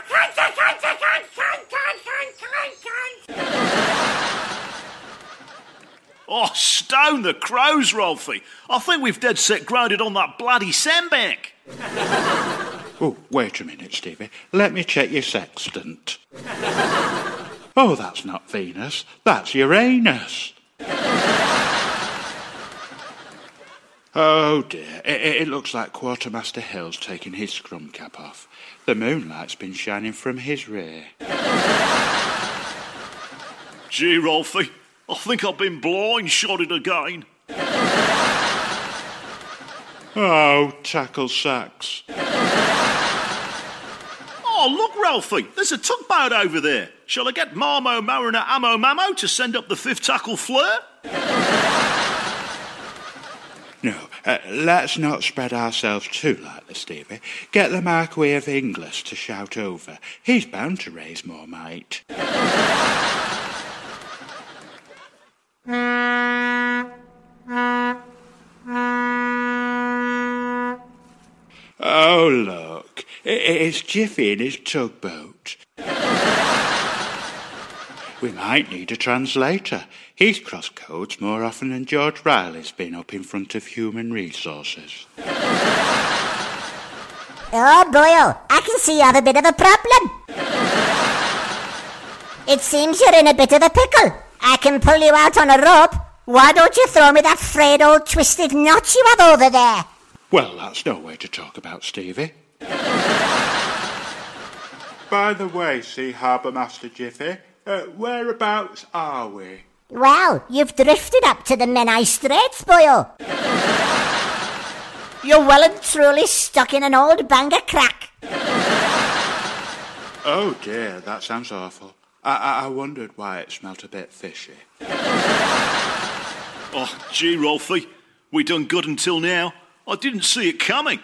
Oh, stone the crows, Rolfie. I think we've dead set grounded on that bloody sandbank. Oh, wait a minute, Stevie. Let me check your sextant. Oh, that's not Venus. That's Uranus. Oh, dear. It, it looks like Quartermaster Hill's taking his scrum cap off. The moonlight's been shining from his rear. Gee, Rolfie, I think I've been blind-shotted again. Oh, tackle sacks. Oh, look, Ralphie, there's a tugboat over there. Shall I get Marmo Mariner Ammo Mamo to send up the fifth tackle flare? No, uh, let's not spread ourselves too lightly, Stevie. Get the Marquis of Inglis to shout over. He's bound to raise more might. Oh, look. It's Jiffy in his tugboat. We might need a translator. He's crossed codes more often than George Riley's been up in front of human resources. Oh, boyo, I can see you have a bit of a problem. It seems you're in a bit of a pickle. I can pull you out on a rope. Why don't you throw me that frayed old twisted knot you have over there? Well, that's no way to talk about Stevie. By the way, Sea Harbour Master Jiffy, uh, whereabouts are we? Well, you've drifted up to the Menai Straits, boyo. You're well and truly stuck in an old banger crack. Oh dear, that sounds awful. I, I, I wondered why it smelt a bit fishy. Oh, gee, Rolfie, we done good until now. I didn't see it coming.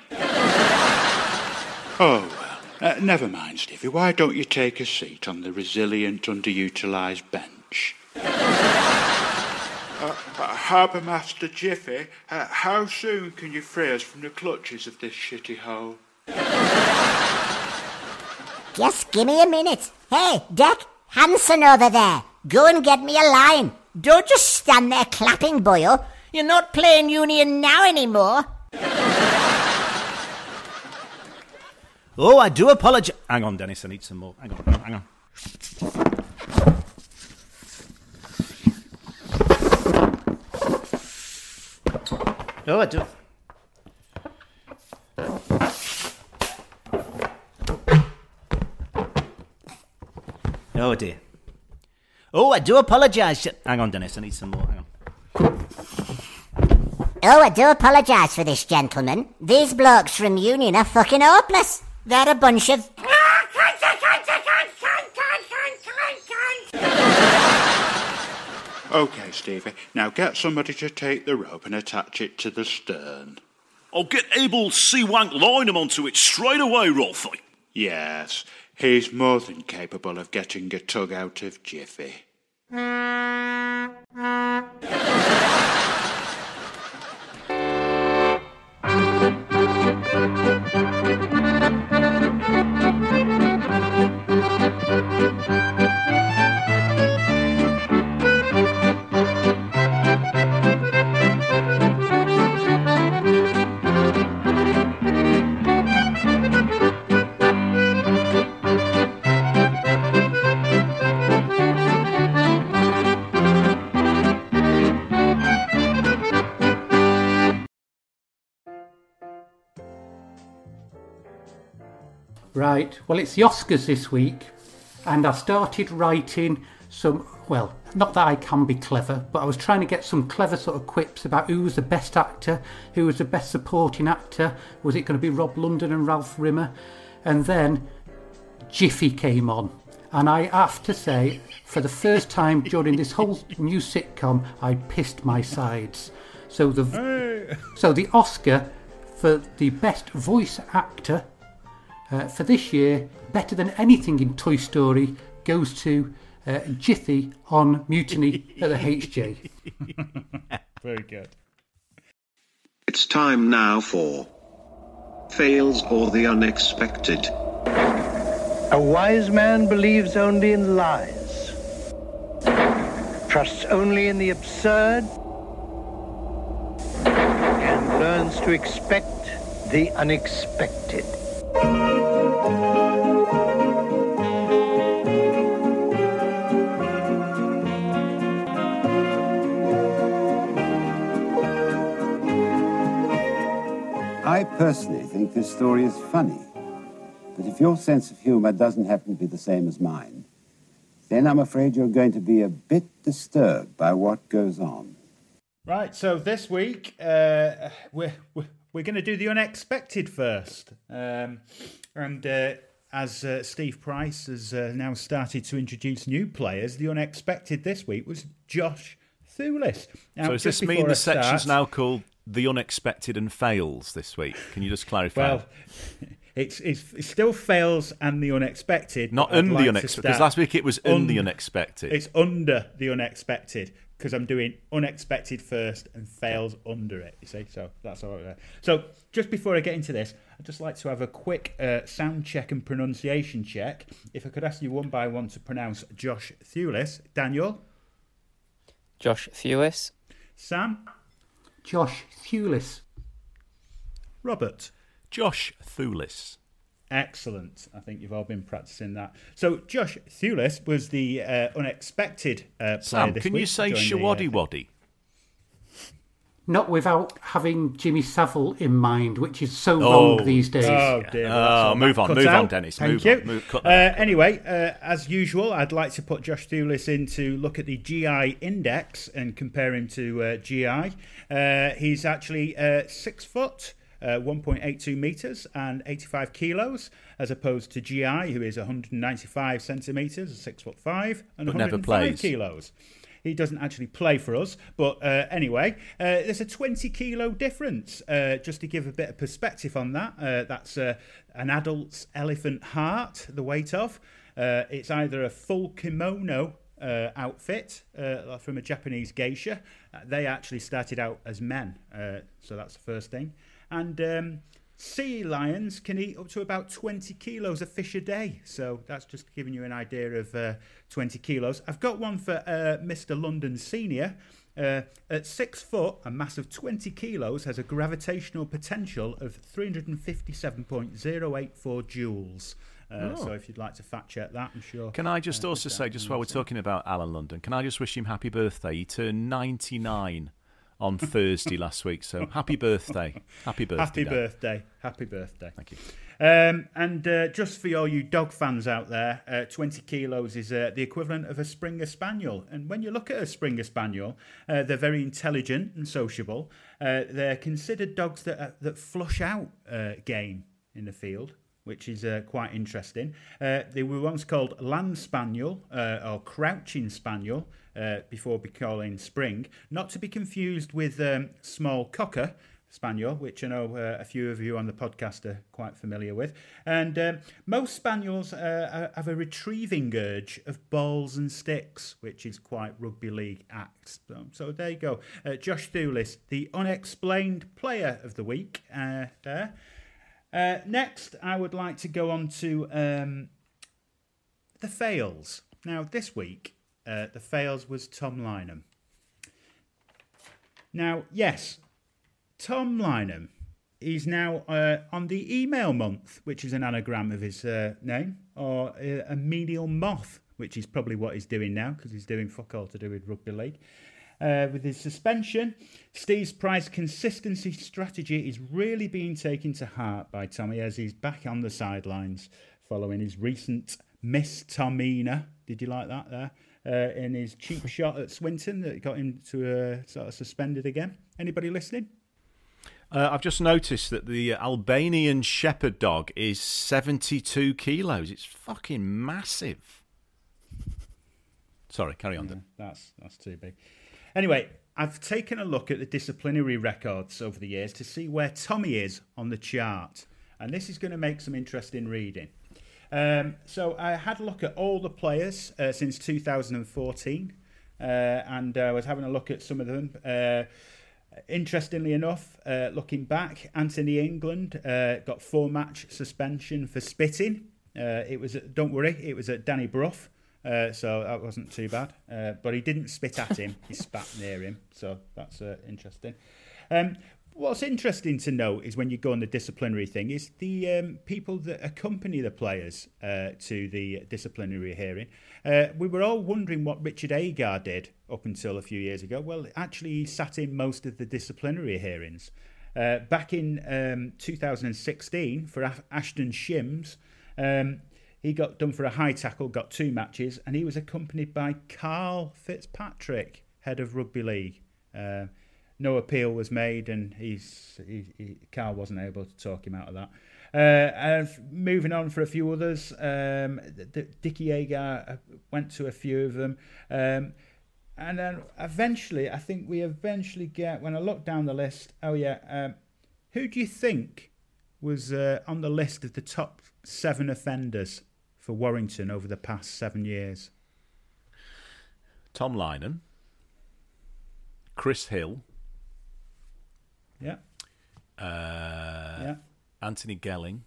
Oh, well, uh, never mind, Stevie. Why don't you take a seat on the resilient, underutilised bench? uh, uh, Harbour Master Jiffy, uh, how soon can you free us from the clutches of this shitty hole? Just give me a minute. Hey, Deck, Hanson over there. Go and get me a line. Don't just stand there clapping, boyo. You're not playing Union now anymore. Oh, I do apologise. Hang on, Dennis, I need some more. Hang on, hang on. Oh, I do. Oh, dear. Oh, I do apologise. Hang on, Dennis, I need some more. Hang on. Oh, I do apologise for this, gentlemen. These blokes from Union are fucking hopeless. They're a bunch of... OK, Stevie. Now get somebody to take the rope and attach it to the stern. I'll get Abel Seawank Lynham onto it straight away, Rolfie. Yes, he's more than capable of getting a tug out of Jiffy. Right, well, it's the Oscars this week, and I started writing some, well, not that I can be clever, but I was trying to get some clever sort of quips about who was the best actor, who was the best supporting actor, was it going to be Rob London and Ralph Rimmer? And then Jiffy came on, and I have to say, for the first time during this whole new sitcom, I pissed my sides. So the, hey. so the Oscar for the best voice actor Uh, for this year, better than anything in Toy Story, goes to uh, Jiffy on Mutiny at the H J. Very good. It's time now for Fails or the Unexpected. A wise man believes only in lies, trusts only in the absurd, and learns to expect the unexpected. I personally think this story is funny, but if your sense of humour doesn't happen to be the same as mine, then I'm afraid you're going to be a bit disturbed by what goes on. Right, so this week uh, we're, we're, we're going to do the unexpected first. Um, and uh, as uh, Steve Price has uh, now started to introduce new players, the unexpected this week was Josh Thulis. Now, so does this mean the start, section's now called The Unexpected and Fails this week? Can you just clarify? Well, it's, it's, it still fails and the unexpected. Not in like the unexpected, because last week it was in un- the unexpected. It's under the unexpected, because I'm doing unexpected first and fails under it, you see? So that's all right there. So just before I get into this, I'd just like to have a quick uh, sound check and pronunciation check. If I could ask you one by one to pronounce Josh Thulis. Daniel? Josh Thulis. Sam? Josh Thulis. Robert? Josh Thulis. Excellent. I think you've all been practicing that. So Josh Thulis was the uh, unexpected uh, player Sam, this can week. you say Shawaddy Waddy? Not without having Jimmy Savile in mind, which is so oh, wrong these days. Oh, dear. Well, oh, move on, move out. on, Dennis. Thank move you. On. Move, cut uh, that anyway, uh, as usual, I'd like to put Josh Thulis in to look at the G I index and compare him to uh, G I. Uh, he's actually uh, six foot. Uh, one point eight two metres and eighty-five kilos, as opposed to G I, who is one hundred ninety-five centimetres, six foot five, and but one hundred five never plays. kilos. He doesn't actually play for us, but uh, anyway, uh, there's a twenty kilo difference. Uh, just to give a bit of perspective on that, uh, that's uh, an adult's elephant heart, the weight of. Uh, it's either a full kimono uh, outfit uh, from a Japanese geisha. Uh, they actually started out as men, uh, so that's the first thing. And um, sea lions can eat up to about twenty kilos of fish a day. So that's just giving you an idea of uh, twenty kilos. I've got one for uh, Mister London Senior. Uh, at six foot, a mass of twenty kilos has a gravitational potential of three hundred fifty-seven point zero eight four joules. Uh, oh. So if you'd like to fact check that, I'm sure. Can I just uh, also say, just while we're talking about Alan London, can I just wish him happy birthday? He turned ninety-nine on Thursday last week, so happy birthday. Happy birthday. Happy Dan. birthday. Happy birthday. Thank you. Um, and uh, just for all you dog fans out there, uh, twenty kilos is uh, the equivalent of a Springer Spaniel. And when you look at a Springer Spaniel, uh, they're very intelligent and sociable. Uh, they're considered dogs that uh, that flush out uh, game in the field. which is uh, quite interesting. Uh, they were once called Land Spaniel uh, or Crouching Spaniel uh, before becoming Spring, not to be confused with um, Small Cocker Spaniel, which I know uh, a few of you on the podcast are quite familiar with. And um, most Spaniels uh, have a retrieving urge of balls and sticks, which is quite rugby league act. So, so there you go. Uh, Josh Thulis, the unexplained player of the week uh, there. Uh, next, I would like to go on to um, the fails. Now, this week, uh, the fails was Tom Lynham. Now, yes, Tom Lynham is now uh, on the email month, which is an anagram of his uh, name, or uh, a menial moth, which is probably what he's doing now because he's doing fuck all to do with rugby league. Uh, with his suspension, Steve Price's consistency strategy is really being taken to heart by Tommy as he's back on the sidelines following his recent Miss Tomina. Did you like that there? Uh, in his cheap shot at Swinton that got him to uh, sort of suspended again. Anybody listening? Uh, I've just noticed that the Albanian Shepherd dog is seventy-two kilos. It's fucking massive. Sorry, carry on. Yeah, that's that's too big. Anyway, I've taken a look at the disciplinary records over the years to see where Tommy is on the chart. And this is going to make some interesting reading. Um, so I had a look at all the players uh, since two thousand fourteen. Uh, and I uh, was having a look at some of them. Uh, interestingly enough, uh, looking back, Anthony England uh, got four-match suspension for spitting. Uh, it was at, don't worry, it was at Danny Brough. Uh, so that wasn't too bad. Uh, but he didn't spit at him. He spat near him. So that's uh, interesting. Um, what's interesting to note is when you go on the disciplinary thing is the um, people that accompany the players uh, to the disciplinary hearing. Uh, we were all wondering what Richard Agar did up until a few years ago. Well, actually, he sat in most of the disciplinary hearings. Uh, back in um, two thousand sixteen for Ashton Shims, um, he got done for a high tackle, got two matches, and he was accompanied by Carl Fitzpatrick, head of rugby league. Uh, no appeal was made, and he's he, he, Carl wasn't able to talk him out of that. Uh, and moving on for a few others, um, the, the, Dickie Agar went to a few of them. Um, and then eventually, I think we eventually get, when I look down the list, oh yeah, um, who do you think was uh, on the list of the top seven offenders for Warrington over the past seven years? Tom Lynham, Chris Hill, yeah, uh, yeah, Anthony Gelling,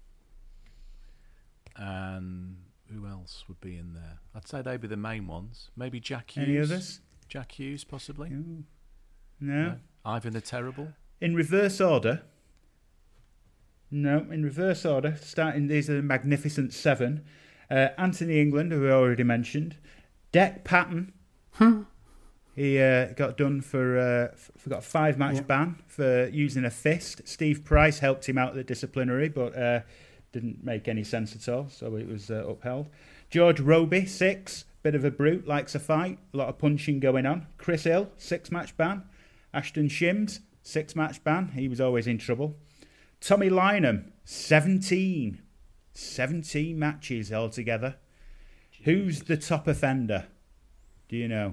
and who else would be in there? I'd say they'd be the main ones. Maybe Jack Hughes. Any others? Jack Hughes, possibly. No. no. Ivan the Terrible. In reverse order. No, in reverse order. Starting, these are the Magnificent Seven. Uh, Anthony England, who we already mentioned. Dec Patton. Hmm. He uh, got done for, uh, for got a five-match yeah. ban for using a fist. Steve Price helped him out at the disciplinary, but uh, didn't make any sense at all, so it was uh, upheld. George Roby, six. Bit of a brute, likes a fight. A lot of punching going on. Chris Hill, six-match ban. Ashton Shims, six-match ban. He was always in trouble. Tommy Lynham, seventeen. seventeen matches altogether. Jeez. Who's the top offender? Do you know?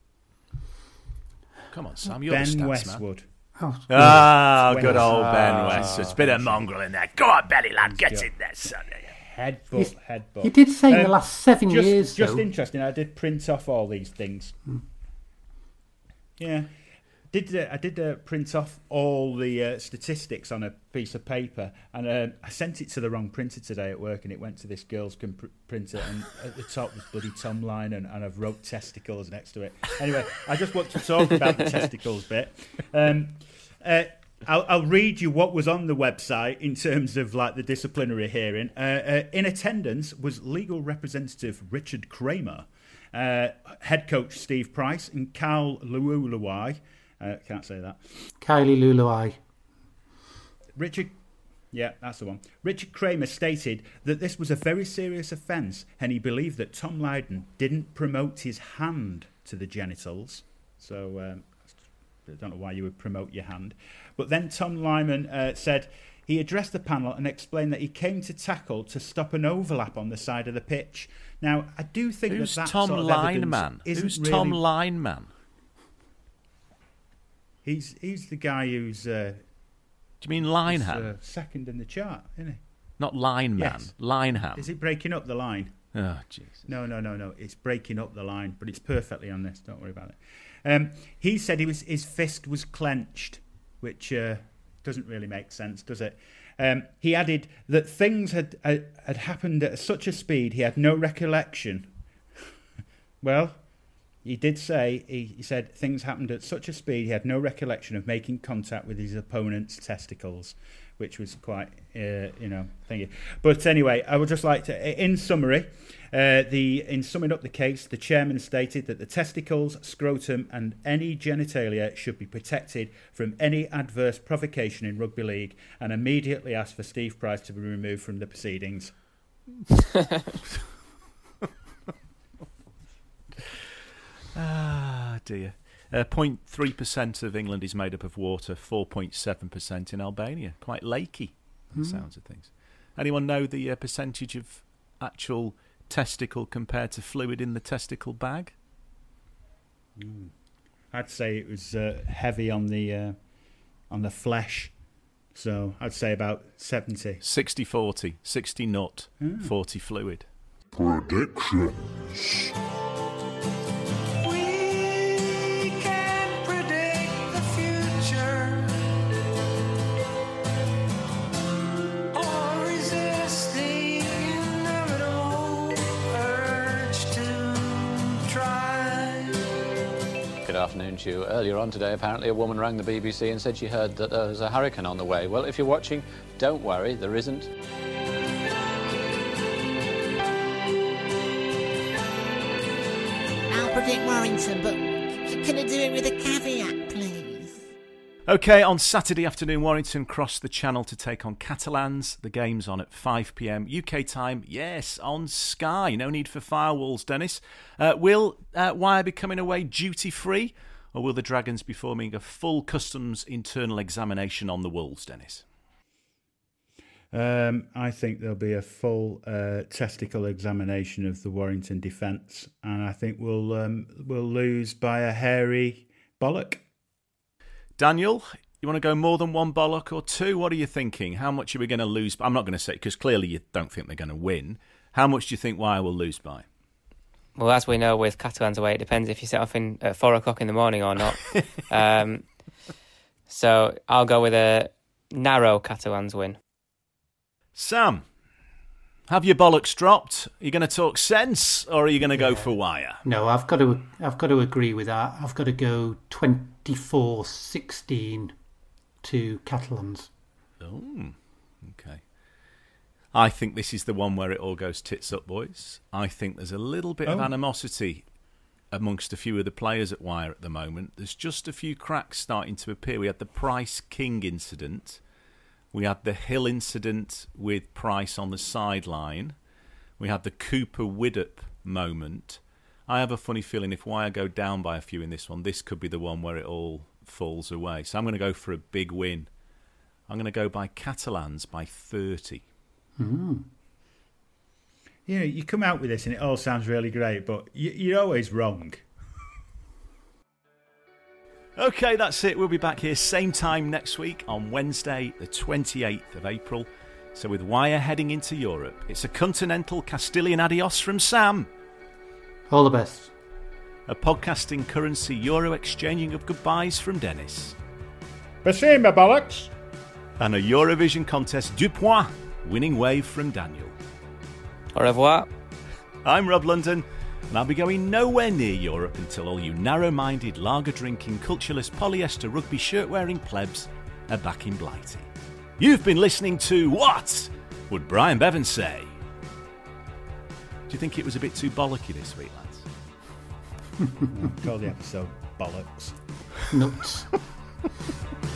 Come on, Sam, you're Ben the stats Westwood. Oh, ah, good old Ben Westwood. It's a bit of mongrel in there. Go on, Benny lad, get in there, son. Headbutt, headbutt. You did say um, in the last seven just, years, Just though. interesting, I did print off all these things. Mm. Yeah. Did uh, I did uh, print off all the uh, statistics on a piece of paper, and uh, I sent it to the wrong printer today at work, and it went to this girl's comp- printer, and at the top was bloody Tom Lynham, and I've wrote testicles next to it. Anyway, I just want to talk about the testicles bit. Um, uh, I'll, I'll read you what was on the website in terms of like the disciplinary hearing. Uh, uh, in attendance was legal representative Richard Kramer, uh, head coach Steve Price, and Carl Luuluai. I uh, can't say that. Kylie Luluai. Richard, yeah, that's the one. Richard Kramer stated that this was a very serious offence, and he believed that Tom Lynham didn't promote his hand to the genitals. So um, I don't know why you would promote your hand. But then Tom Lyman uh, said he addressed the panel and explained that he came to tackle to stop an overlap on the side of the pitch. Now, I do think Who's that that Tom sort of Lineman? isn't Who's really... Tom Lineman? He's he's the guy who's... Uh, Do you mean Lineham? Uh, second in the chart, isn't he? Not Lineman, yes. Lineham. Is it breaking up the line? Oh, Jesus. No, no, no, no. It's breaking up the line, but it's perfectly on this. Don't worry about it. Um, he said he was his fist was clenched, which uh, doesn't really make sense, does it? Um, he added that things had uh, had happened at such a speed he had no recollection. Well, he did say, he, he said things happened at such a speed he had no recollection of making contact with his opponent's testicles, which was quite, uh, you know, thingy. But anyway, I would just like to, in summary, uh, the in summing up the case, the chairman stated that the testicles, scrotum and any genitalia should be protected from any adverse provocation in rugby league, and immediately asked for Steve Price to be removed from the proceedings. Ah, dear. Uh, zero point three percent of England is made up of water, four point seven percent in Albania. Quite lakey, mm. sounds of things. Anyone know the uh, percentage of actual testicle compared to fluid in the testicle bag? Mm. I'd say it was uh, heavy on the uh, on the flesh, so I'd say about seventy. sixty forty. sixty nut, mm. forty fluid. Predictions. Good afternoon to you. Earlier on today, apparently a woman rang the B B C and said she heard that there was a hurricane on the way. Well, if you're watching, don't worry, there isn't. I'll predict Warrington, but can I do it with a caveat, please? OK, on Saturday afternoon, Warrington crossed the channel to take on Catalans. The game's on at five p m U K time, yes, on Sky. No need for firewalls, Dennis. Uh, will uh, Wire be coming away duty-free, or will the Dragons be forming a full customs internal examination on the Wolves, Dennis? Um, I think there'll be a full uh, testicle examination of the Warrington defence, and I think we'll um, we'll lose by a hairy bollock. Daniel, you want to go more than one bollock or two? What are you thinking? How much are we going to lose? I'm not going to say, because clearly you don't think they're going to win. How much do you think Wire will lose by? Well, as we know with Catalans away, it depends if you set off in at four o'clock in the morning or not. um, so I'll go with a narrow Catalans win. Sam, have your bollocks dropped? Are you going to talk sense, or are you going to yeah. go for Wire? No, I've got to. I've got to agree with that. I've got to go twenty-four sixteen to Catalans. Oh, okay. I think this is the one where it all goes tits up, boys. I think there's a little bit oh. of animosity amongst a few of the players at Wire at the moment. There's just a few cracks starting to appear. We had the Price King incident. We had the Hill incident with Price on the sideline. We had the Cooper Widdop moment. I have a funny feeling if Wire go down by a few in this one, this could be the one where it all falls away. So I'm going to go for a big win. I'm going to go by Catalans by thirty. Mm. You know, you come out with this and it all sounds really great, but you're always wrong. OK, that's it. We'll be back here same time next week on Wednesday, the twenty-eighth of April. So with Wire heading into Europe, it's a continental Castilian adios from Sam. All the best. A podcasting currency Euro exchanging of goodbyes from Dennis. Basima bollocks. And a Eurovision contest du point winning wave from Daniel. Au revoir. I'm Rob London. And I'll be going nowhere near Europe until all you narrow-minded, lager-drinking, cultureless, polyester, rugby shirt-wearing plebs are back in Blighty. You've been listening to What Would Brian Bevan Say? Do you think it was a bit too bollocky this week, lads? Call the episode Bollocks. Nuts.